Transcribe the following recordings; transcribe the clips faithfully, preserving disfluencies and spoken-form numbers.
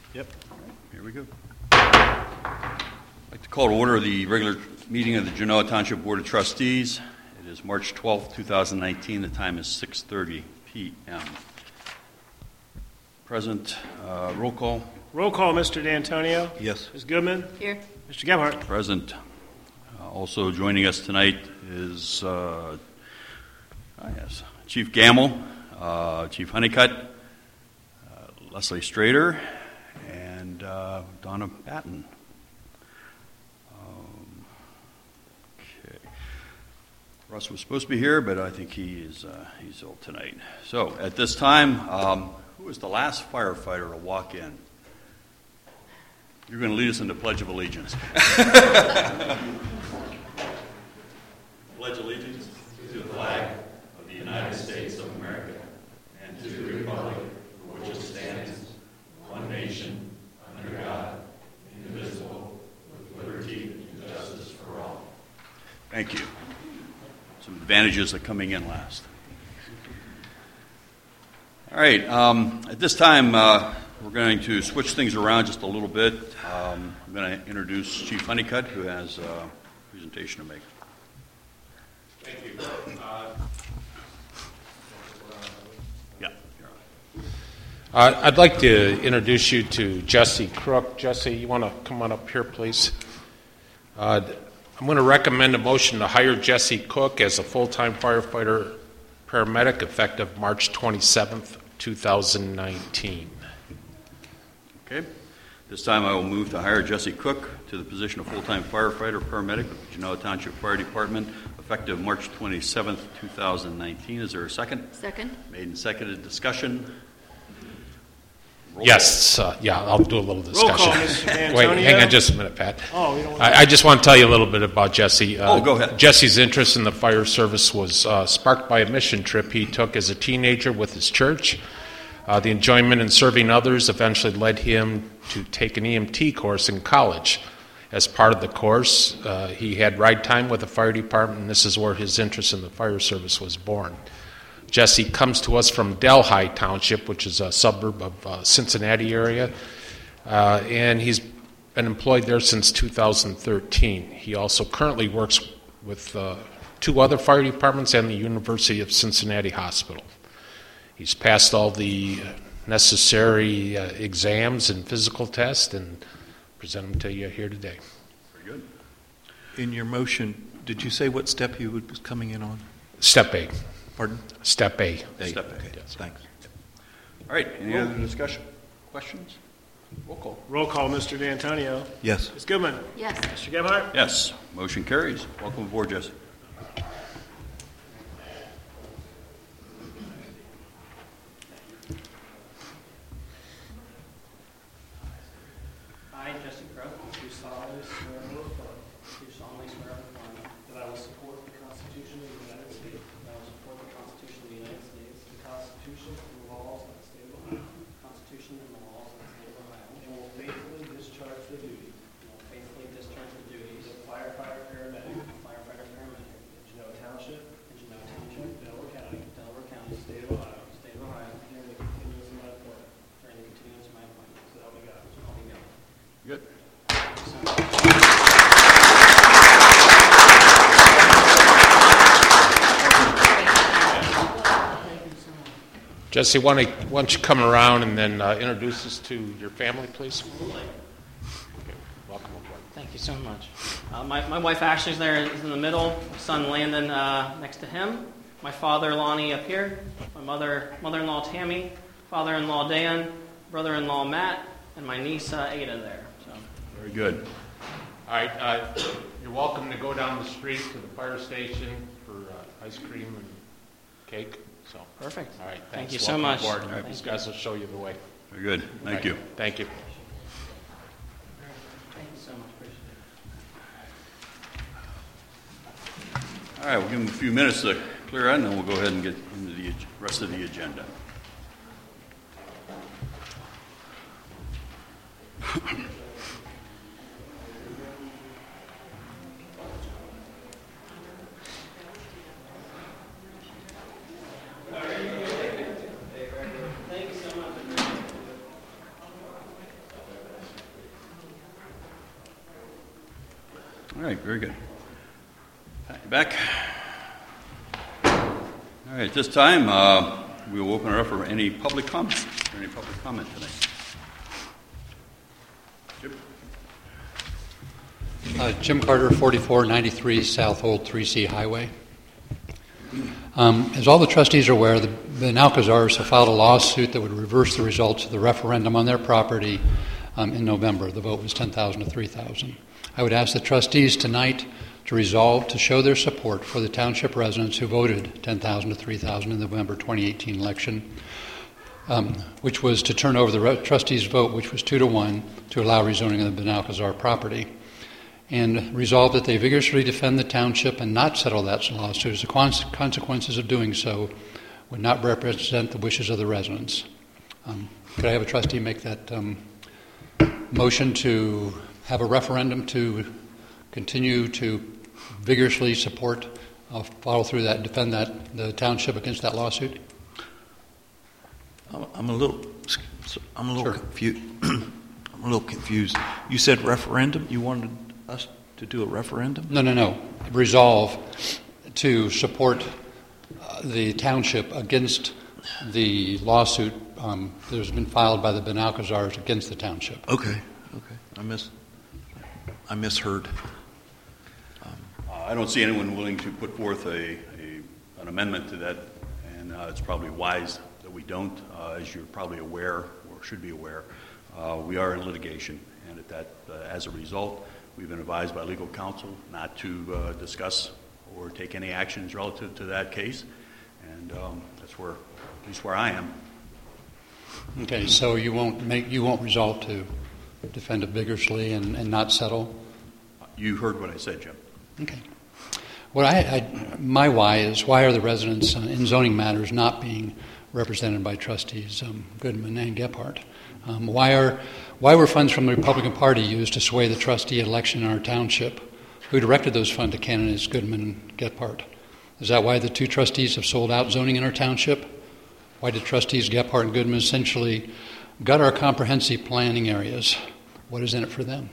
Yep. All right, here we go. I'd like to call to order the regular meeting of the Genoa Township Board of Trustees. It is March twelfth, two thousand nineteen. The time is six thirty p m Present, uh, roll call. Roll call, Mister D'Antonio. Yes. Miz Goodman. Here. Mister Gebhardt. Present. Uh, also joining us tonight is uh, ah, yes, Chief Gamble, uh, Chief Honeycutt, uh, Leslie Strader, and uh, Donna Batten. Um, okay. Russ was supposed to be here, but I think he is uh, he's ill tonight. So at this time, um, who was the last firefighter to walk in? You're going to lead us into Pledge of Allegiance. Pledge allegiance to the flag of the United States of America and to the republic for which it stands, one nation, under God, indivisible, with liberty and justice for all. Thank you. Some advantages of coming in last. All right. Um, at this time, uh, we're going to switch things around just a little bit. Um, I'm going to introduce Chief Honeycutt, who has a presentation to make. Thank you. Uh, Yeah. uh, I'd like to introduce you to Jesse Crook. Jesse, you want to come on up here, please? Uh, I'm going to recommend a motion to hire Jesse Cook as a full-time firefighter paramedic effective March twenty-seventh, two thousand nineteen. Okay. This time I will move to hire Jesse Cook to the position of full-time firefighter paramedic with the Genoa Township Fire Department effective March twenty-seventh, two thousand nineteen. Is there a second? Second. Made and seconded. Discussion? Roll Yes, uh, yeah, I'll do a little discussion. Roll call, Mister D'Antonio. Wait, hang on just a minute, Pat. Oh, you don't want I, I just want to tell you a little bit about Jesse. Uh, Oh, go ahead. Jesse's interest in the fire service was uh, sparked by a mission trip he took as a teenager with his church. Uh, the enjoyment in serving others eventually led him to take an E M T course in college. As part of the course, uh, he had ride time with the fire department, and this is where his interest in the fire service was born. Jesse comes to us from Delhi Township, which is a suburb of uh, Cincinnati area, uh, and he's been employed there since two thousand thirteen. He also currently works with uh, two other fire departments and the University of Cincinnati Hospital. He's passed all the necessary uh, exams and physical tests and present them to you here today. Very good. In your motion, did you say what step he was coming in on? Step A. Pardon? Step A. A. Step A. Okay, Yes. thanks. All right. Any other discussion? Questions? Roll call. Roll call, Mister D'Antonio. Yes. Miz Goodman. Yes. Mister Gebhardt. Yes. Motion carries. Welcome aboard, Jesse. I, Jesse Crook, do solemnly swear or affirm, do solemnly swear or affirm that I will support the Constitution of the United States, that I will support the Constitution of the United States, the Constitution and the laws of the state of Ohio, the Constitution and the laws of the state of Ohio, and will faithfully discharge the duties, and will faithfully discharge the duties of firefighter paramedic, firefighter paramedic, in Genoa Township, in Genoa Township, Delaware County, Delaware County, state of Ohio, state of Ohio, during the continuance of my employment, during the continuance of my employment, so help me God, so help me God. Good. Jesse, why don't, why don't you come around and then uh, introduce us to your family, please? Okay. Welcome aboard. Thank you so much. Uh, my, my wife Ashley's there is in the middle. My son Landon uh, next to him. My father Lonnie up here. My mother mother-in-law Tammy. Father-in-law Dan. Brother-in-law Matt. And my niece uh, Ada there. So. Very good. All right, uh, you're welcome to go down the street to the fire station for uh, ice cream and cake. So Perfect. All right, thanks. Thank you so Welcome much. aboard. Thank These you. guys will show you the way. Very good. Thank All right. you. Thank you. Thank you so much. Appreciate it. All right, we'll give them a few minutes to clear out, and then we'll go ahead and get into the rest of the agenda. All right, very good. Back. All right, at this time, uh, we will open it up for any public comment. Is there any public comment tonight? Jim? Uh, Jim Carter, forty-four ninety-three South Old three C Highway. Um, as all the trustees are aware, the, the Alcazars have filed a lawsuit that would reverse the results of the referendum on their property um, in November. The vote was ten thousand to three thousand. I would ask the trustees tonight to resolve to show their support for the township residents who voted ten thousand to three thousand in the November twenty eighteen election, um, which was to turn over the re- trustees' vote, which was two to one, to allow rezoning of the Benalcazar property. And resolve that they vigorously defend the township and not settle that lawsuit, as the consequences of doing so would not represent the wishes of the residents. Um, could I have a trustee make that um, motion to have a referendum to continue to vigorously support, uh, follow through that, defend that the township against that lawsuit? I'm a little, I'm a little Sure. confused. I'm a little confused. You said referendum? You wanted us to do a referendum? No, no, no. Resolve to support uh, the township against the lawsuit um, that has been filed by the Benalcazars against the township. Okay, okay. I miss, I misheard. Uh, I don't see anyone willing to put forth a, a an amendment to that, and uh, it's probably wise that we don't. Uh, as you're probably aware, or should be aware, uh, we are in litigation, and at that, uh, as a result, we've been advised by legal counsel not to uh, discuss or take any actions relative to that case, and um, that's where, at least where I am. Okay, so you won't make you won't resolve to defend it vigorously and, and not settle? You heard what I said, Jim. Okay. Well, I, I, my why is why are the residents in zoning matters not being represented by trustees um, Goodman and Gephardt? Um, why are why were funds from the Republican Party used to sway the trustee election in our township? Who directed those funds to candidates Goodman and Gephardt? Is that why the two trustees have sold out zoning in our township? Why did trustees Gephardt and Goodman essentially gut our comprehensive planning areas? What is in it for them?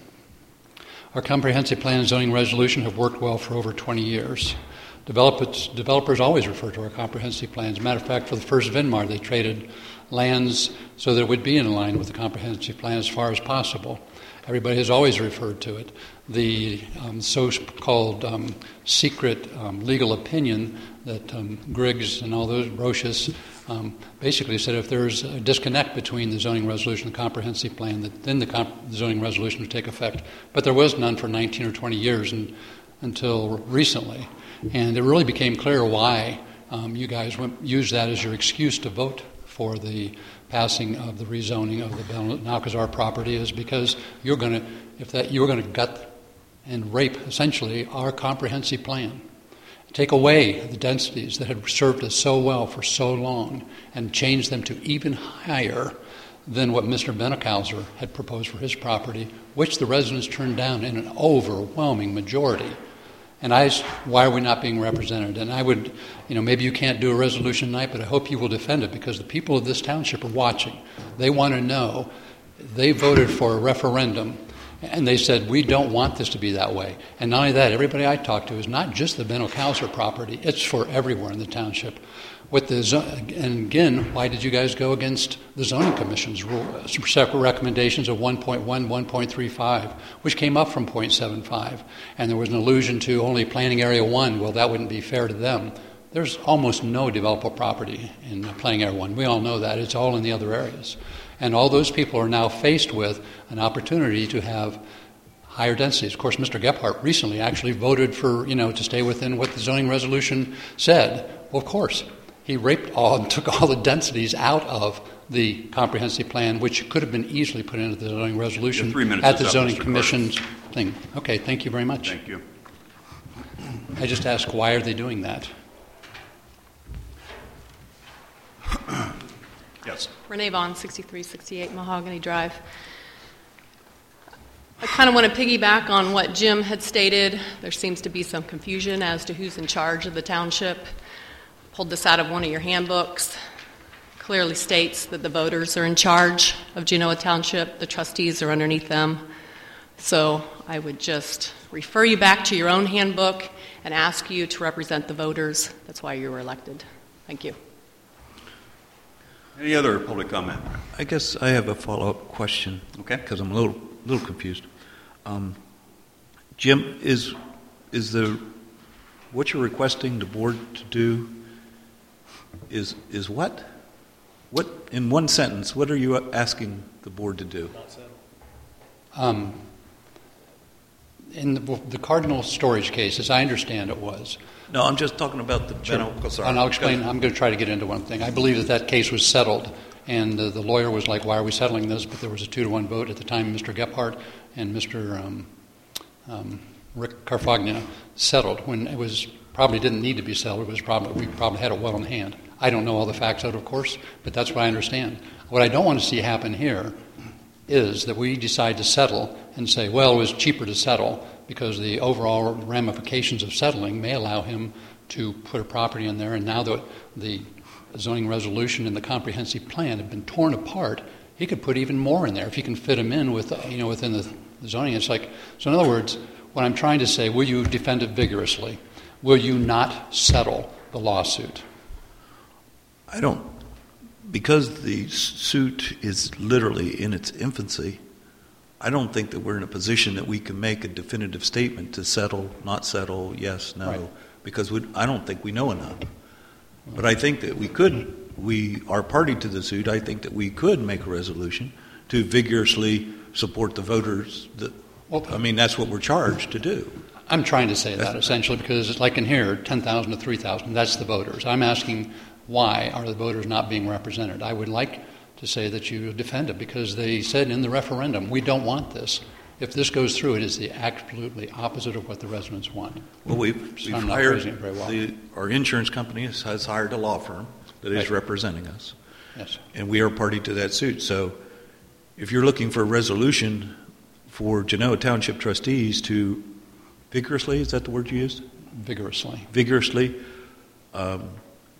Our comprehensive plan and zoning resolution have worked well for over twenty years. Developers, developers always refer to our comprehensive plan. As a matter of fact, for the first Vinmar, they traded lands so that it would be in line with the comprehensive plan as far as possible. Everybody has always referred to it. The um, so-called um, secret um, legal opinion that um, Griggs and all those, Roches, um, basically said if there's a disconnect between the zoning resolution and the comprehensive plan, that then the, comp- the zoning resolution would take effect. But there was none for nineteen or twenty years and, until recently. And it really became clear why um, you guys went, used that as your excuse to vote for the passing of the rezoning of the Benalcazar property, is because you're going to, if that you're going to gut and rape essentially our comprehensive plan, take away the densities that had served us so well for so long, and change them to even higher than what Mister Benalcazar had proposed for his property, which the residents turned down in an overwhelming majority. And I, why are we not being represented? And I would, you know, maybe you can't do a resolution tonight, but I hope you will defend it, because the people of this township are watching. They want to know. They voted for a referendum, and they said, we don't want this to be that way. And not only that, everybody I talked to is not just the Benalcazar property. It's for everywhere in the township. With the zo- and again, why did you guys go against the zoning commission's rule, separate recommendations of one point one, one point three five, which came up from zero point seven five, and there was an allusion to only planning area one? Well, that wouldn't be fair to them. There's almost no developable property in planning area one. We all know that. It's all in the other areas, and all those people are now faced with an opportunity to have higher densities. Of course, Mister Gephardt recently actually voted for, you know, to stay within what the zoning resolution said. Well, of course. He raped all and took all the densities out of the comprehensive plan, which could have been easily put into the zoning resolution at the up, zoning Mister commission's Carter. thing. Okay, thank you very much. Thank you. I just ask, why are they doing that? Yes. Renee Vaughn, sixty-three sixty-eight Mahogany Drive. I kind of want to piggyback on what Jim had stated. There seems to be some confusion as to who's in charge of the township. Pulled this out of one of your handbooks. Clearly states that the voters are in charge of Genoa Township. The trustees are underneath them. So I would just refer you back to your own handbook and ask you to represent the voters. That's why you were elected. Thank you. Any other public comment? I guess I have a follow-up question. Okay. Because I'm a little little confused. Um, Jim, is is the what you're requesting the board to do is is what? What in one sentence? What are you asking the board to do? Um, in the, the Cardinal storage case, as I understand it, was. No, I'm just talking about the Beno Kosar. And I'll explain. I'm going to try to get into one thing. I believe that that case was settled, and uh, the lawyer was like, "Why are we settling this?" But there was a two to one vote at the time. Mister Gephardt and Mister Um, um, Rick Carfagna settled when it was probably didn't need to be settled. It was probably we probably had it well in hand. I don't know all the facts out, of course, but that's what I understand. What I don't want to see happen here is that we decide to settle and say, well, it was cheaper to settle because the overall ramifications of settling may allow him to put a property in there, and now that the zoning resolution and the comprehensive plan have been torn apart, he could put even more in there if he can fit them in with, you know, within the zoning. It's like, so in other words, what I'm trying to say, will you defend it vigorously? Will you not settle the lawsuit? I don't, because the suit is literally in its infancy, I don't think that we're in a position that we can make a definitive statement to settle, not settle, yes, no, Right. because we, I don't think we know enough. But I think that we could, we are party to the suit, I think that we could make a resolution to vigorously support the voters. That, Well, I mean, that's what we're charged to do. I'm trying to say that essentially because it's like in here, ten thousand to three thousand, that's the voters. I'm asking why are the voters not being represented? I would like to say that you defend it because they said in the referendum, we don't want this. If this goes through, it is the absolutely opposite of what the residents want. Well, we've, So we've I'm not hired, phrasing it very well. the, our insurance company has, has hired a law firm that is Right. representing us. Yes. And we are party to that suit. So if you're looking for a resolution for Genoa Township trustees to vigorously, is that the word you used? Vigorously. Vigorously um,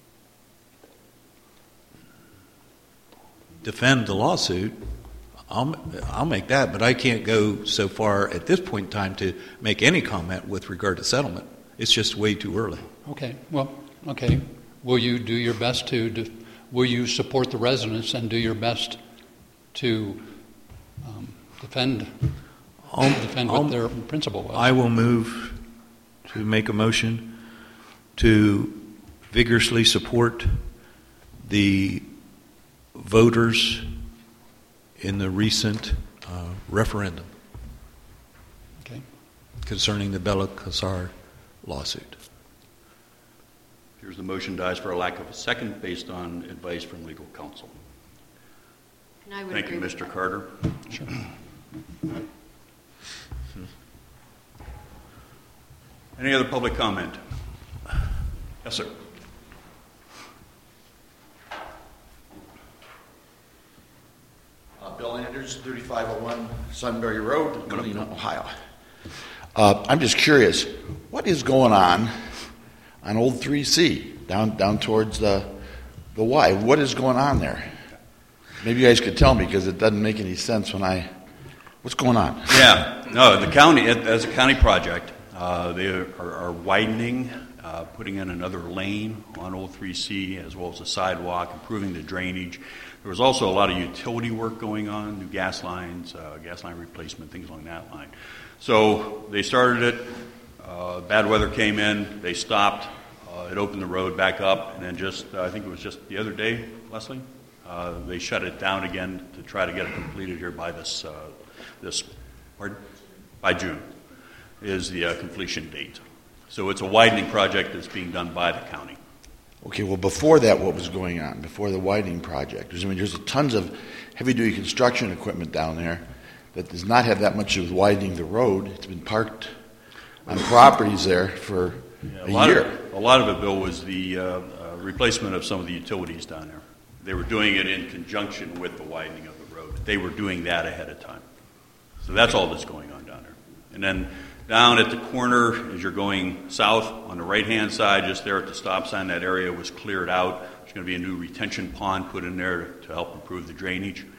defend the lawsuit, I'll, I'll make that, but I can't go so far at this point in time to make any comment with regard to settlement. It's just way too early. Okay. Well, okay. Will you do your best to, do, will you support the residents and do your best to um, defend, I'll, defend I'll, what their principle was? I will move to make a motion to vigorously support the voters in the recent uh, referendum Okay. concerning the Bela Kosar lawsuit. Here's the motion dies for a lack of a second based on advice from legal counsel. And I would Thank agree you, with Mister that. Carter. Sure. Any other public comment? Yes, sir. Uh, Bill Anders, thirty-five oh one Sunbury Road, Galena, Ohio. Uh, I'm just curious, what is going on on Old three C down down towards the the Y? What is going on there? Maybe you guys could tell me because it doesn't make any sense when I. What's going on? Yeah, no, the county, as a county project, uh, they are, are widening, uh, putting in another lane on Old three C as well as a sidewalk, improving the drainage. There was also a lot of utility work going on, new gas lines, uh, gas line replacement, things along that line. So they started it, uh, bad weather came in, they stopped, uh, it opened the road back up, and then just, uh, I think it was just the other day, Leslie, uh, they shut it down again to try to get it completed here by this, uh, this, pardon? By June is the uh, completion date. So it's a widening project that's being done by the county. Okay, well, before that, what was going on? Before the widening project? I mean, there's tons of heavy-duty construction equipment down there that does not have that much to do with widening the road. It's been parked on properties there for Yeah, a, a lot year. Of, a lot of it, Bill, was the uh, uh, replacement of some of the utilities down there. They were doing it in conjunction with the widening of the road. They were doing that ahead of time. So that's all that's going on down there. And then down at the corner, as you're going south on the right-hand side, just there at the stop sign, that area was cleared out. There's going to be a new retention pond put in there to help improve the drainage. Uh,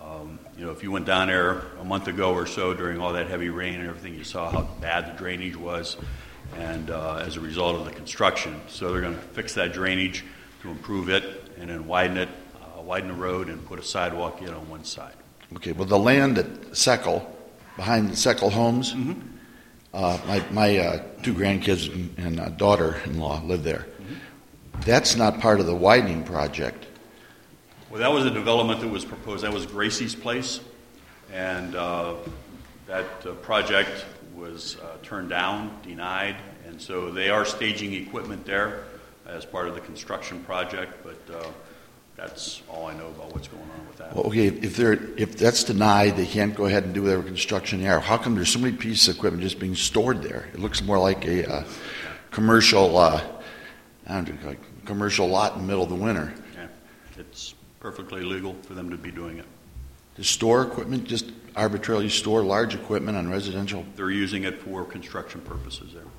Um, you know, if you went down there a month ago or so during all that heavy rain and everything, you saw how bad the drainage was, and uh, as a result of the construction. So they're going to fix that drainage to improve it and then widen it, uh, widen the road, and put a sidewalk in on one side. Okay, well, the land at Seckel, behind the Seckel homes, Mm-hmm. uh, my, my uh, two grandkids and, and uh, daughter-in-law live there. Mm-hmm. That's not part of the widening project. Well, that was a development that was proposed. That was Gracie's Place, and uh, that uh, project was uh, turned down, denied, and so they are staging equipment there as part of the construction project, but uh, that's all I know about what's going on with that. Well, okay, if they're if that's denied, they can't go ahead and do whatever construction there. How come there's so many pieces of equipment just being stored there? It looks more like a uh, commercial, uh, I don't know, like commercial lot in the middle of the winter. Yeah, it's perfectly legal for them to be doing it. To store equipment, just arbitrarily store large equipment on residential They're using it for construction purposes there.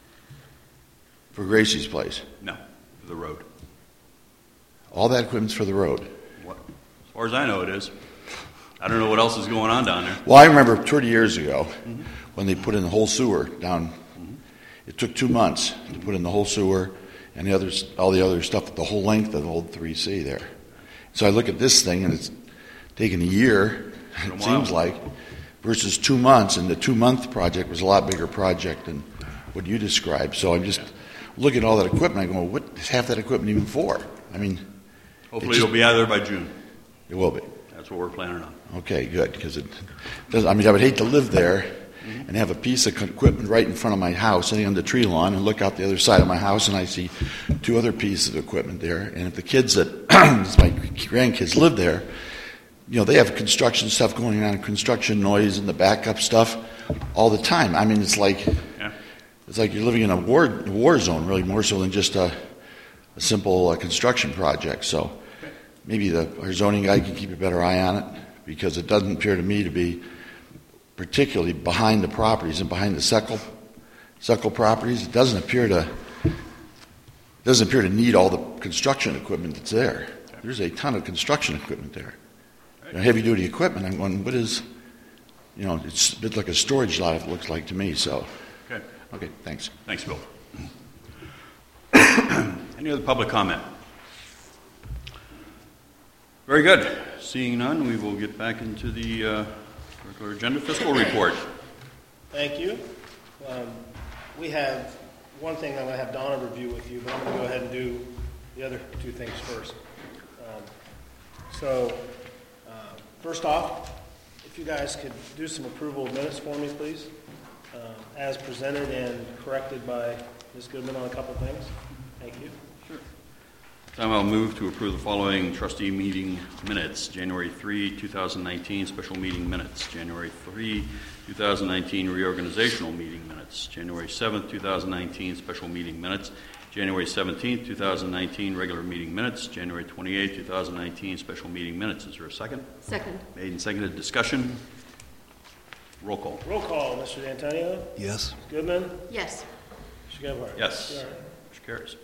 for Gracie's Place. No, for the road. All that equipment's for the road. What, as far as I know, it is. I don't know what else is going on down there. Well, I remember thirty years ago mm-hmm. when they put in the whole sewer down. Mm-hmm. It took two months to put in the whole sewer and the others, all the other stuff, the whole length of the old three C there. So I look at this thing, and it's taken a year, it seems like, versus two months, and the two-month project was a lot bigger project than what you described. So I'm just looking at all that equipment, I'm going, what is half that equipment even for? I mean... Hopefully just, it'll be out of there by June. It will be. That's what we're planning on. Okay, good, because it does, I mean, I would hate to live there mm-hmm. and have a piece of equipment right in front of my house, sitting on the tree lawn, and look out the other side of my house, and I see two other pieces of equipment there. And if the kids that, my grandkids live there, you know, they have construction stuff going on, construction noise and the backup stuff all the time. I mean, it's like yeah. it's like you're living in a war war zone, really, more so than just a, a simple uh, construction project. So maybe the our zoning guy can keep a better eye on it, because it doesn't appear to me to be particularly behind the properties and behind the Seckel Seckel properties. It doesn't appear to doesn't appear to need all the construction equipment that's there. There's a ton of construction equipment there. You know, heavy-duty equipment. I'm going, what is, you know, it's a bit like a storage lot, it looks like to me. So, okay, okay, thanks. Thanks, Bill. Any other public comment? Very good. Seeing none, we will get back into the uh, regular agenda fiscal report. Thank you. Um, we have one thing I'm going to have Donna review with you, but I'm going to go ahead and do the other two things first. Um, so, uh, first off, if you guys could do some approval of minutes for me, please, uh, as presented and corrected by Miz Goodman on a couple things. Thank you. Sure. Time I'll move to approve the following trustee meeting minutes. January third, twenty nineteen, special meeting minutes. January third, twenty nineteen, reorganizational meeting minutes. January seventh, twenty nineteen, special meeting minutes. January seventeenth, twenty nineteen, regular meeting minutes. January twenty-eighth, twenty nineteen, special meeting minutes. Is there a second? Second. Made and seconded. Discussion. Roll call. Roll call, Mister D'Antonio. Yes. Miz Goodman. Yes. Mister Gebhardt. Yes. You all right? Motion carries.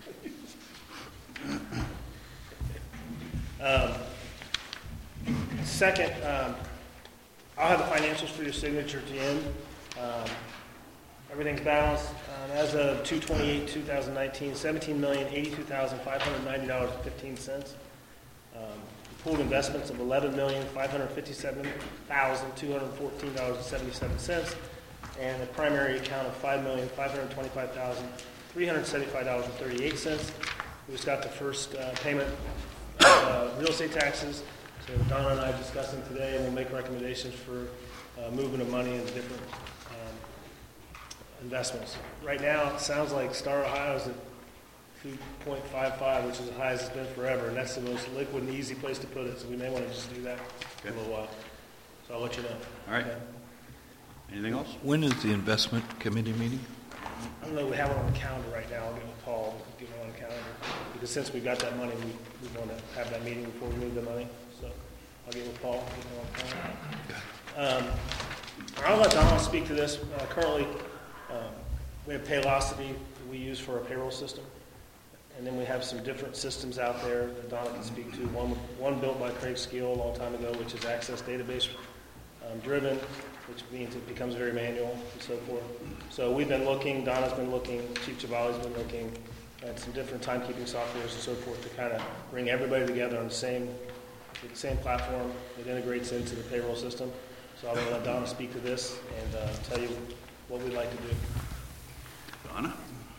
Um, second, um, I'll have the financials for your signature at the end. Um, everything's balanced. Um, as of two twenty-eight, twenty nineteen, seventeen million eighty-two thousand five hundred ninety dollars and fifteen cents. Um, pooled investments of eleven million five hundred fifty-seven thousand two hundred fourteen dollars and seventy-seven cents, and a primary account of five million five hundred twenty-five thousand three hundred seventy-five dollars and thirty-eight cents. We just got the first uh, payment of uh, real estate taxes. So Donna and I are discussing today, and we'll make recommendations for uh, movement of money into different um, investments. Right now, it sounds like Star Ohio is at two point five five, which is as high as it's been forever, and that's the most liquid and easy place to put it. So we may want to just do that for a little while. So I'll let you know. All right. Okay. Anything else? When is the investment committee meeting? I don't know, we have it on the calendar right now. I'll get with Paul, get it on the calendar. Because since we've got that money, we, we want to have that meeting before we move the money. So I'll get with Paul, get it on the calendar. Um, I'll let Donna speak to this. Uh, currently, um, we have Paylocity that we use for our payroll system. And then we have some different systems out there that Donna can speak to. One, one built by Craig Skeel a long time ago, which is Access Database um, driven, which means it becomes very manual and so forth. So we've been looking, Donna's been looking, Chief Chavali's been looking at some different timekeeping softwares and so forth to kind of bring everybody together on the same, the same platform that integrates into the payroll system. So I'm going to let Donna speak to this and uh, tell you what we'd like to do. Donna?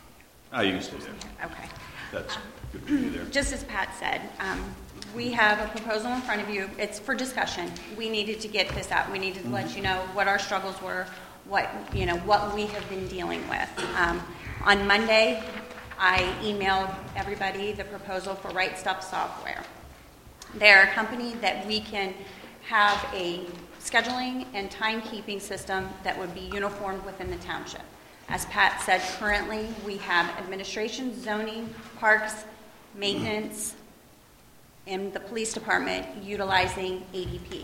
Ah, you can stay there. Okay. That's good for you there. Just as Pat said, um, we have a proposal in front of you. It's for discussion. We needed to get this out. We needed to mm-hmm. let you know what our struggles were, what you know, what we have been dealing with. Um, on Monday, I emailed everybody the proposal for Right Stuff Software. They're a company that we can have a scheduling and timekeeping system that would be uniformed within the township. As Pat said, currently we have administration, zoning, parks, maintenance, and the police department utilizing A D P.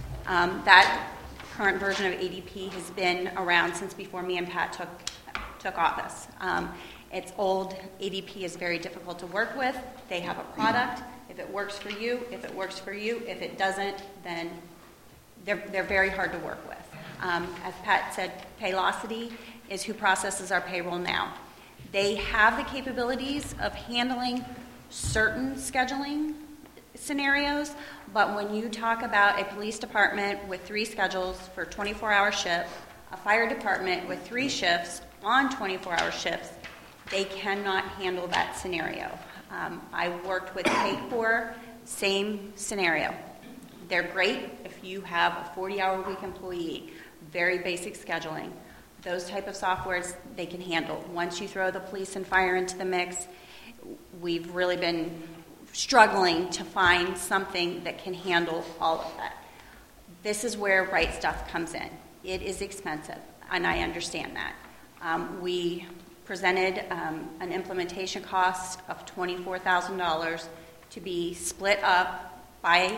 Um, that current version of A D P has been around since before me and Pat took took office. Um, it's old. A D P is very difficult to work with. They have a product. If it works for you, if it works for you. If it doesn't, then they're they're very hard to work with. Um, as Pat said, Paylocity is who processes our payroll now. They have the capabilities of handling certain scheduling scenarios, but when you talk about a police department with three schedules for twenty-four hour shift, a fire department with three shifts on twenty-four hour shifts, they cannot handle that scenario. Um, I worked with Paycor, same scenario. They're great if you have a forty hour week employee, very basic scheduling. Those type of softwares they can handle. Once you throw the police and fire into the mix, we've really been struggling to find something that can handle all of that. This is where Right Stuff comes in. It is expensive, and I understand that. Um, we presented um, an implementation cost of twenty-four thousand dollars to be split up by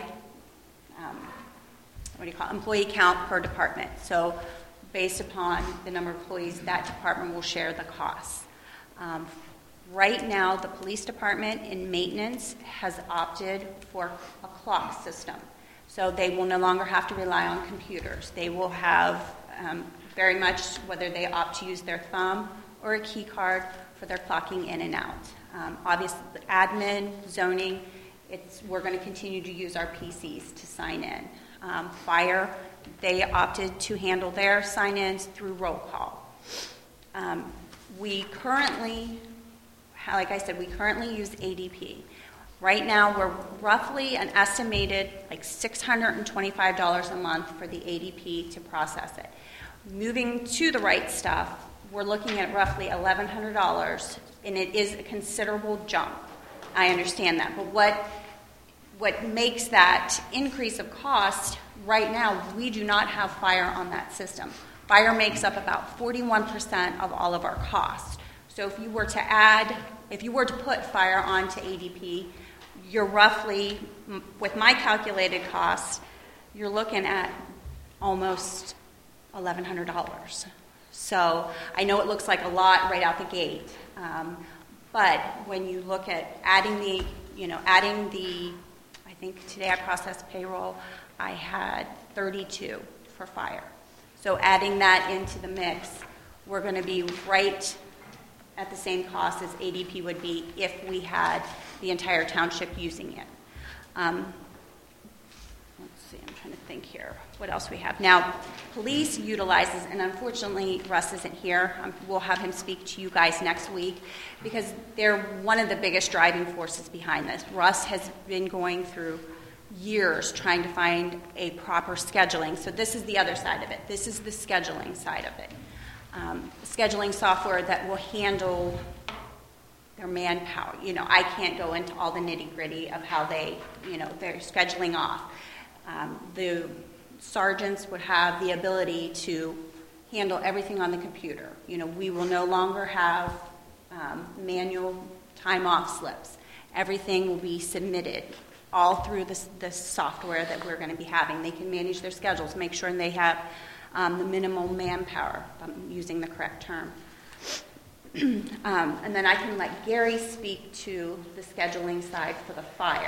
um, what do you call it? Employee count per department. So based upon the number of employees, that department will share the costs. Um, right now, the police department in maintenance has opted for a clock system. So they will no longer have to rely on computers. They will have um, very much whether they opt to use their thumb or a key card for their clocking in and out. Um, obviously, admin, zoning, it's, we're going to continue to use our P Cs to sign in. Um, fire, they opted to handle their sign-ins through roll call. Um, we currently, like I said, we currently use A D P. Right now, we're roughly an estimated like six hundred twenty-five dollars a month for the A D P to process it. Moving to the Right Stuff, we're looking at roughly eleven hundred dollars, and it is a considerable jump. I understand that, but what what makes that increase of cost, right now, we do not have fire on that system. Fire makes up about forty-one percent of all of our costs. So if you were to add, if you were to put fire onto A D P, you're roughly, with my calculated costs, you're looking at almost eleven hundred dollars. So I know it looks like a lot right out the gate, um, but when you look at adding the, you know, adding the, I think today I processed payroll, I had thirty-two for fire. So adding that into the mix, we're going to be right at the same cost as A D P would be if we had the entire township using it. Um, let's see, I'm trying to think here. What else we have? Now, police utilizes, and unfortunately Russ isn't here. Um, we'll have him speak to you guys next week because they're one of the biggest driving forces behind this. Russ has been going through years trying to find a proper scheduling. So this is the other side of it. This is the scheduling side of it. Um, scheduling software that will handle their manpower. You know, I can't go into all the nitty-gritty of how they, you know, they're scheduling off. Um, the sergeants would have the ability to handle everything on the computer. You know, we will no longer have um, manual time-off slips. Everything will be submitted all through this, this software that we're going to be having. They can manage their schedules, make sure they have um, the minimal manpower, if I'm using the correct term. Um, and then I can let Gary speak to the scheduling side for the fire.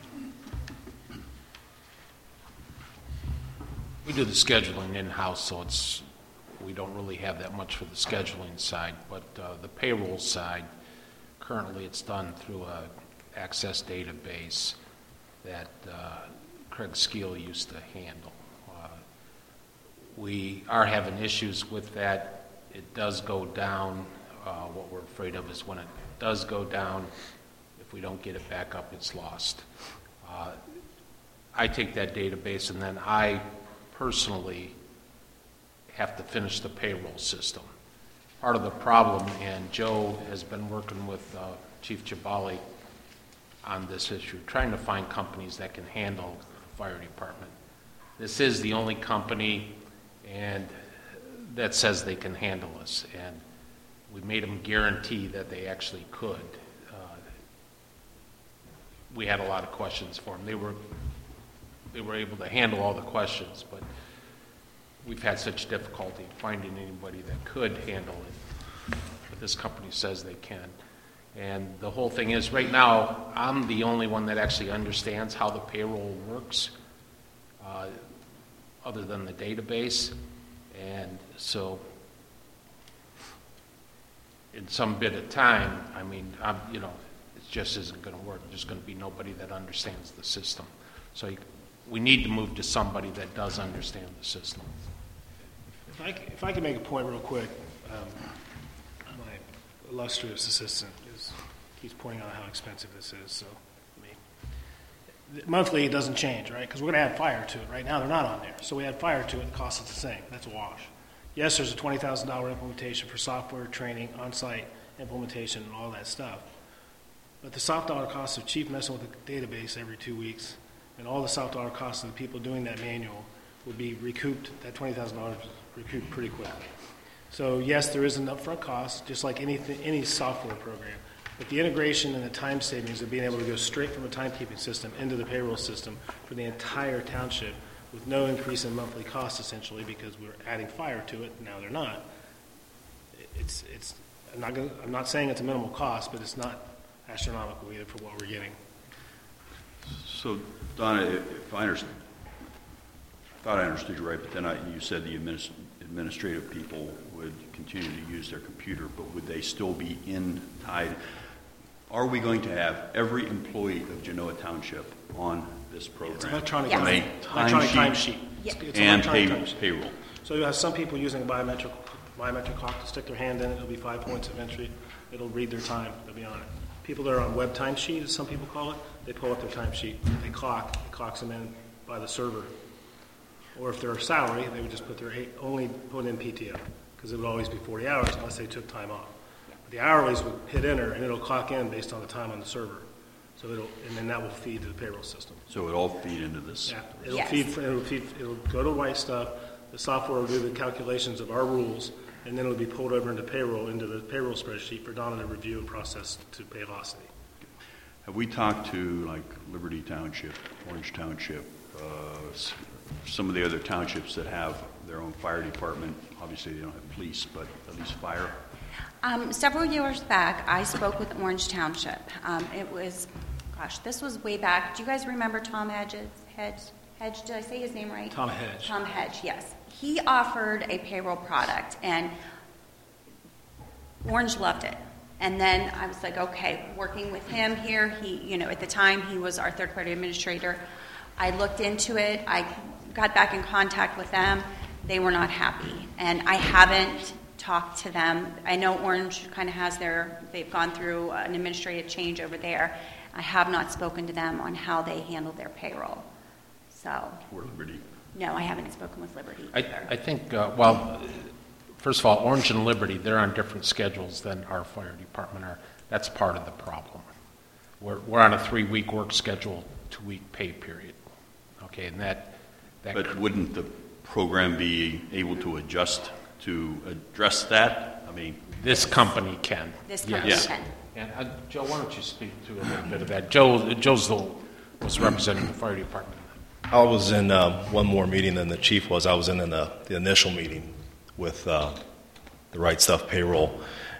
We do the scheduling in-house, so it's, we don't really have that much for the scheduling side, but uh, the payroll side, currently it's done through a access database that uh, Craig Skeel used to handle. Uh, we are having issues with that. It does go down. Uh, what we're afraid of is when it does go down, if we don't get it back up, it's lost. Uh, I take that database and then I personally have to finish the payroll system. Part of the problem, and Joe has been working with uh, Chief Jabali on this issue, trying to find companies that can handle the fire department. This is the only company and that says they can handle us, and we made them guarantee that they actually could. Uh, we had a lot of questions for them. They were they were able to handle all the questions, but we've had such difficulty finding anybody that could handle it. But this company says they can. And the whole thing is, right now, I'm the only one that actually understands how the payroll works, uh, other than the database. And so, in some bit of time, I mean, I'm, you know, it just isn't going to work. There's going to be nobody that understands the system. So you, we need to move to somebody that does understand the system. If I, c- if I can make a point real quick, um, my illustrious assistant is, keeps pointing out how expensive this is, so, I mean, monthly it doesn't change, right? Because we're going to add fire to it. Right now they're not on there. So we add fire to it, the cost is the same. That's a wash. Yes, there's a twenty thousand dollars implementation for software, training, on-site implementation, and all that stuff. But the soft dollar costs of chief messing with the database every two weeks, and all the soft dollar costs of the people doing that manual will be recouped, that twenty thousand dollars recouped pretty quickly. So yes, there is an upfront cost, just like anything, any software program. But the integration and the time savings of being able to go straight from a timekeeping system into the payroll system for the entire township with no increase in monthly costs essentially because we're adding fire to it, now they're not. It's, it's, I'm not gonna, I'm not saying it's a minimal cost, but it's not astronomical either for what we're getting. So, Donna, if I understand, I thought I understood you right, but then I, you said the administ- administrative people would continue to use their computer, but would they still be in tied? Are we going to have every employee of Genoa Township on this program? It's electronic, Yes. On a electronic time timesheet. sheet It's, it's and electronic pay, timesheet. payroll? So you have some people using a biometric biometric clock to stick their hand in it. It'll be five points of entry. It'll read their time. They'll be on it. People that are on web timesheet, as some people call it, they pull up their timesheet. They clock. It clocks them in by the server. Or if they're salary, they would just put their eight, only put in P T O because it would always be forty hours unless they took time off. But the hourlies would hit enter and it'll clock in based on the time on the server. So it'll, and then that will feed to the payroll system. So it all feed into this? Yeah, it'll Yes. feed, it'll feed, it'll go to White Stuff, the software will do the calculations of our rules, and then it'll be pulled over into payroll, into the payroll spreadsheet for Donna to review and process to Paylocity. Have we talked to, like, Liberty Township, Orange Township, uh, s- some of the other townships that have their own fire department? Obviously, they don't have police, but at least fire. Um, several years back, I spoke with Orange Township. Um, it was, gosh, this was way back. Do you guys remember Tom Hedges? Hedge? Hedge? Did I say his name right? Tom Hedge. Tom Hedge, yes. He offered a payroll product, and Orange loved it. And then I was like, okay, working with him here, he, you know, at the time he was our third-party administrator. I looked into it. I got back in contact with them. They were not happy, and I haven't talked to them. I know Orange kind of has their, they've gone through an administrative change over there. I have not spoken to them on how they handle their payroll. So, Or Liberty? no, I haven't spoken with Liberty I, either. I think, uh, well, first of all, Orange and Liberty, they're on different schedules than our fire department are. That's part of the problem. We're, we're on a three-week work schedule, two-week pay period. Okay, and that... that But wouldn't the program be able to adjust to address that? I mean, This company can. This yes. company can. And uh, Joe, why don't you speak to a little bit of that? Joe, Joe's the, was representing the fire department. I was in um, one more meeting than the chief was. I was in, in the, the initial meeting with uh, the Right Stuff payroll,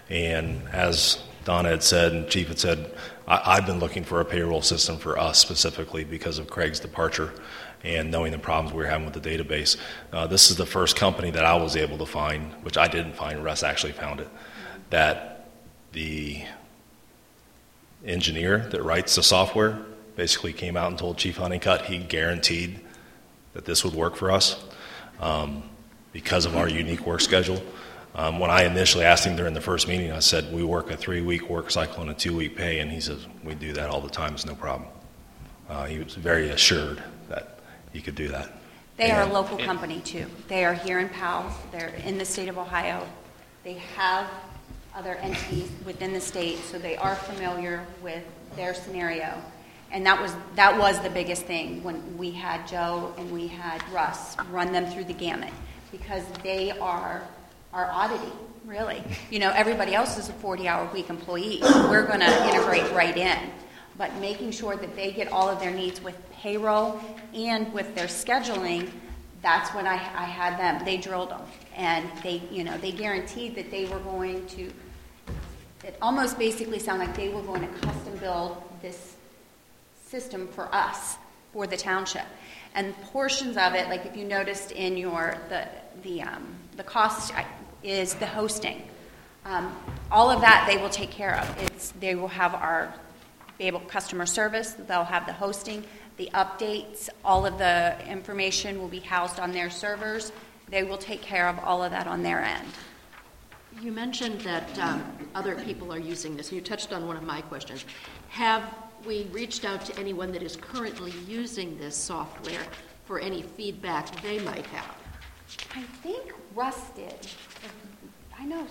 And as Donna had said and Chief had said, I, I've been looking for a payroll system for us specifically because of Craig's departure and knowing the problems we were having with the database. Uh, this is the first company that I was able to find, which I didn't find, Russ actually found it, that the engineer that writes the software basically came out and told Chief Honeycutt he guaranteed that this would work for us um, because of our unique work schedule. Um, when I initially asked him during the first meeting, I said, we work a three-week work cycle and a two-week pay, and he says, we do that all the time, it's no problem. Uh, he was very assured that he could do that. They and, are a local company, too. They are here in Powell. They're in the state of Ohio. They have other entities within the state, so they are familiar with their scenario. And that was that was the biggest thing when we had Joe and we had Russ run them through the gamut, because they are our oddity, really. You know, everybody else is a forty-hour week employee. We're going to integrate right in. But making sure that they get all of their needs with payroll and with their scheduling, that's when I, I had them. They drilled them. And they, you know, they guaranteed that they were going to, it almost basically sounded like they were going to custom build this system for us, for the township. And portions of it, like if you noticed in your, the, the, um, the cost is the hosting. Um, all of that they will take care of. It's, they will have our be able customer service, they'll have the hosting, the updates, all of the information will be housed on their servers. They will take care of all of that on their end. You mentioned that um, other people are using this. You touched on one of my questions. Have we reached out to anyone that is currently using this software for any feedback they might have? I think Russ did. I know.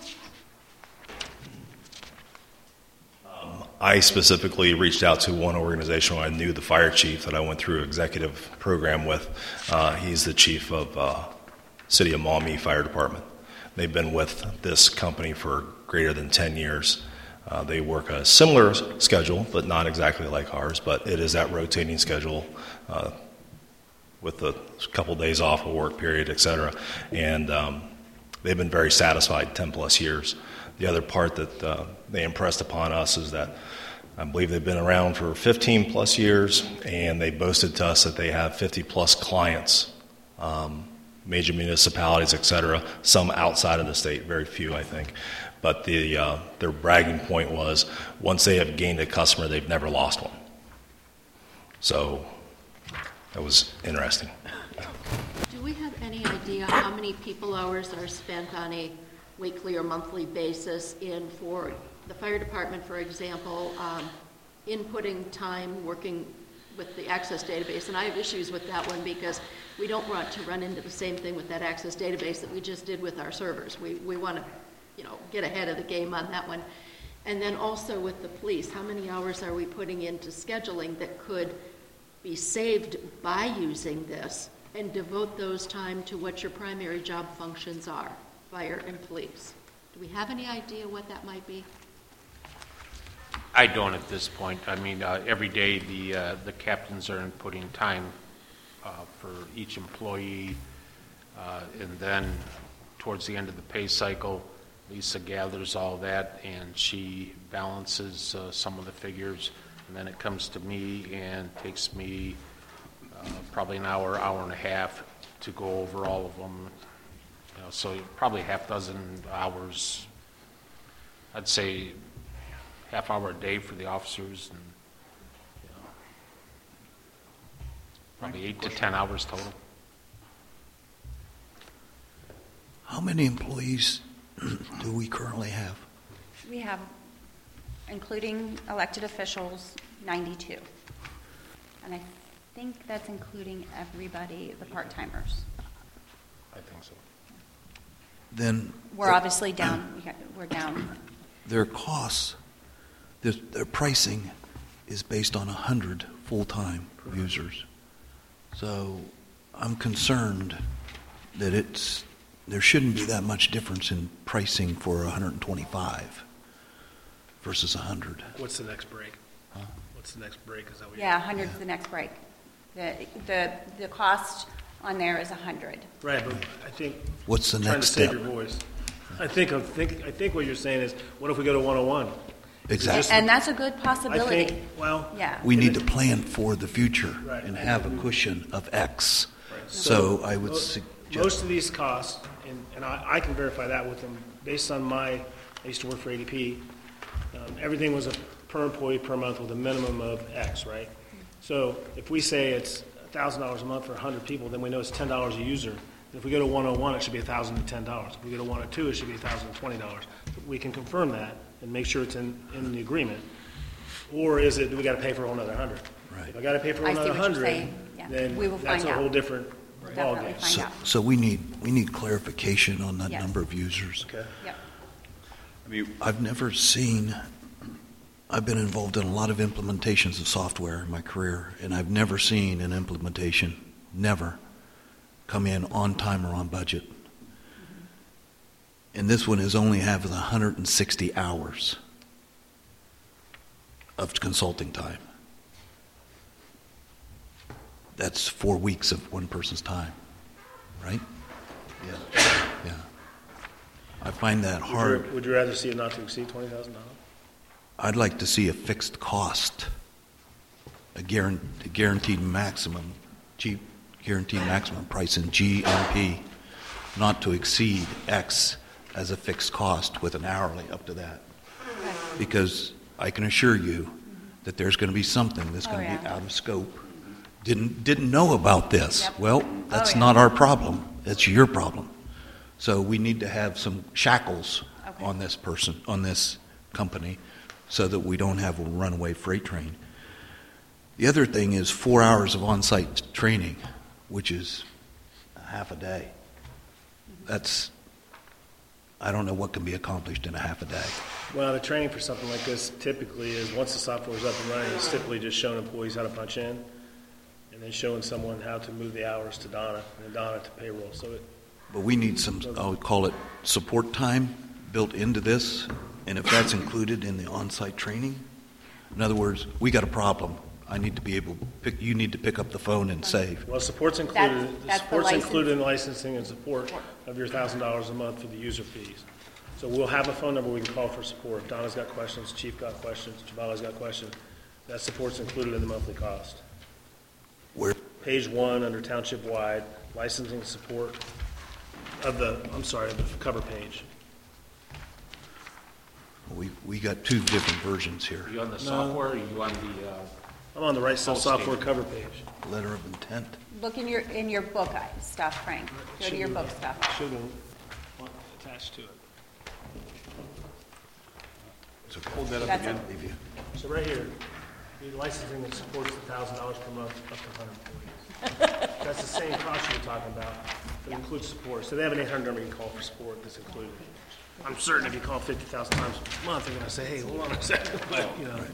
Um, I specifically reached out to one organization where I knew the fire chief that I went through an executive program with. Uh, he's the chief of uh, City of Maumee Fire Department. They've been with this company for greater than ten years. Uh, they work a similar schedule, but not exactly like ours, but it is that rotating schedule uh, with a couple days off of work period, et cetera. And um, they've been very satisfied ten plus years. The other part that uh, they impressed upon us is that I believe they've been around for fifteen plus years, and they boasted to us that they have fifty plus clients, um, major municipalities, et cetera, some outside of the state, very few, I think. But the uh, their bragging point was once they have gained a customer, they've never lost one. So that was interesting. Do we have any idea how many people hours are spent on a weekly or monthly basis in, for the fire department, for example, um, inputting time working with the Access database? And I have issues with that one because we don't want to run into the same thing with that Access database that we just did with our servers. We we want to, you know, get ahead of the game on that one. And then also with the police, how many hours are we putting into scheduling that could be saved by using this and devote those time to what your primary job functions are, fire and police? Do we have any idea what that might be? I don't at this point. I mean, uh, every day the uh, the captains are inputting time uh, for each employee, uh, and then towards the end of the pay cycle, Lisa gathers all that and she balances uh, some of the figures, and then it comes to me and takes me uh, probably an hour, hour and a half to go over all of them. You know, so probably a half dozen hours. I'd say half hour a day for the officers, and you know, probably eight to ten hours total. How many employees do we currently have? We have, including elected officials, ninety-two. And I think that's including everybody, the part-timers. I think so. Then We're obviously down, we got- we're down. their costs, their, their pricing is based on one hundred full-time users. So I'm concerned that it's there shouldn't be that much difference in pricing for one hundred twenty-five versus one hundred. What's the next break? Huh? What's the next break? Is that what Yeah, one hundred's the next break. The, the, the cost on there is one hundred. Right, but I think What's the trying next to save step? your voice. I think, I think, I think what you're saying is, what if we go to one oh one? Exactly. And that's a good I possibility. think, well, Yeah. We need to plan for the future Right. and have a cushion of X. Right. So I would mo- suggest. most of these costs, and, and I, I can verify that with them, based on my, I used to work for A D P, um, everything was a per employee per month with a minimum of X, right? So if we say it's one thousand dollars a month for one hundred people, then we know it's ten dollars a user. And if we go to one oh one, it should be one thousand ten dollars. If we go to one oh two, it should be one thousand twenty dollars. We can confirm that and make sure it's in, in the agreement. Or is it, do we got to pay for a whole another hundred? Right. If I got to pay for I see another what you're hundred, saying. Yeah. then We will that's find a out. whole different Definitely ballgame. find So, out. so we need, we need clarification on that Yes. number of users. Okay. Yep. I mean, I've never seen, I've been involved in a lot of implementations of software in my career, and I've never seen an implementation, never, come in on time or on budget. And this one is only having one hundred sixty hours of consulting time. That's four weeks of one person's time, right? Yeah. Yeah. I find that Would hard. you- Would you rather see it not to exceed twenty thousand dollars? I'd like to see a fixed cost, a guaran- a guaranteed maximum, G, guaranteed maximum price in G M P, not to exceed X as a fixed cost with an hourly up to that. Because I can assure you that there's going to be something that's Oh, going to be yeah. out of scope. Didn't didn't know about this. Yep. Well, that's Oh, yeah. not our problem. It's your problem. So we need to have some shackles Okay. on this person, on this company, so that we don't have a runaway freight train. The other thing is four hours of on-site training, which is a half a day. That's, I don't know what can be accomplished in a half a day. Well, the training for something like this typically is, once the software is up and running, it's typically just showing employees how to punch in, and then showing someone how to move the hours to Donna, and then Donna to payroll. So it, But we need some, I would call it support time built into this, and if that's included in the on-site training, in other words, we got a problem. I need to be able, pick. you need to pick up the phone and save. well, support's included, That's- the that's the support's license. included in licensing and support of your thousand dollars a month for the user fees. So we'll have a phone number we can call for support. If Donna's got questions, Chief got questions, Javala's got questions. That support's included in the monthly cost. Where, Page one, under township-wide, licensing and support of the, I'm sorry, of the cover page. we, we got two different versions here. Are you on the software, or are you on the, uh, I'm on the right side Posting. software cover page. Letter of intent. Look in your, in your book uh, stuff, Frank. Go to your book stuff. Should have been attached to it. It's okay. hold that up That's again. Leave you. So right here, the licensing that supports the thousand dollars per month up to one hundred employees. That's the same cost you were talking about, but it includes support. So they have an eight hundred number you can call for support that's included. I'm certain if you call fifty thousand times a month, they're gonna say, hey, hold on a second, but, you know.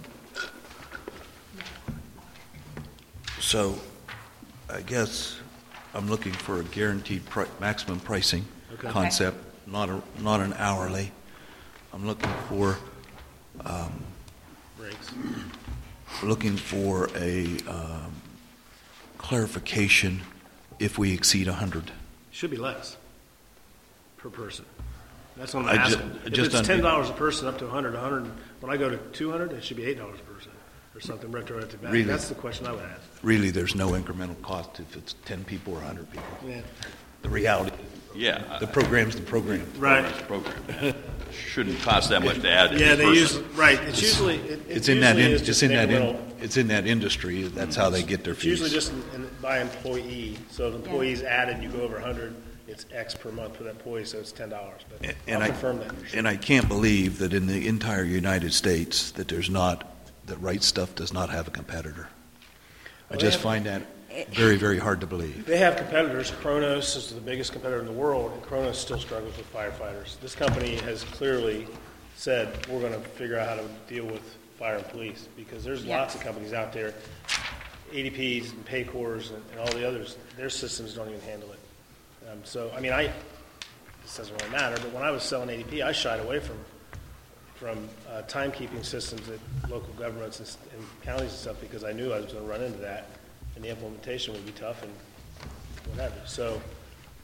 So, I guess I'm looking for a guaranteed pri- maximum pricing Okay. concept, not a, not an hourly. I'm looking for, um, Breaks. looking for a um, clarification if we exceed one hundred. Should be less per person. That's what I I'm ju- asking. If just it's un- ten dollars a person up to a hundred, a hundred, when I go to two hundred, it should be eight dollars a person, or something retroactive back. Really? That's the question I would ask. Really, there's no incremental cost if it's ten people or one hundred people. Yeah. The reality, Yeah. the program's the program. Right. This program shouldn't cost that much to add. Yeah, they each use, person. right, it's usually, it it It's in that, usually in- is it's just in that, in- incremental. it's in that industry, that's how they get their It's usually fees. just in- in- by employee, so if employees added, you go over a hundred, it's X per month for that employee, so it's ten dollars, but And- and I'll I- confirm that for sure. And I can't believe that in the entire United States, that there's not, that Right Stuff does not have a competitor. I Well, they just have- find that very, very hard to believe. They have competitors. Kronos is the biggest competitor in the world, and Kronos still struggles with firefighters. This company has clearly said, we're going to figure out how to deal with fire and police, because there's Yeah. lots of companies out there, A D Ps and Paycors and, and all the others, their systems don't even handle it. Um, so, I mean, I, this doesn't really matter, but when I was selling A D P, I shied away from, from uh, timekeeping systems at local governments and, s- and counties and stuff, because I knew I was going to run into that, and the implementation would be tough and whatever. So,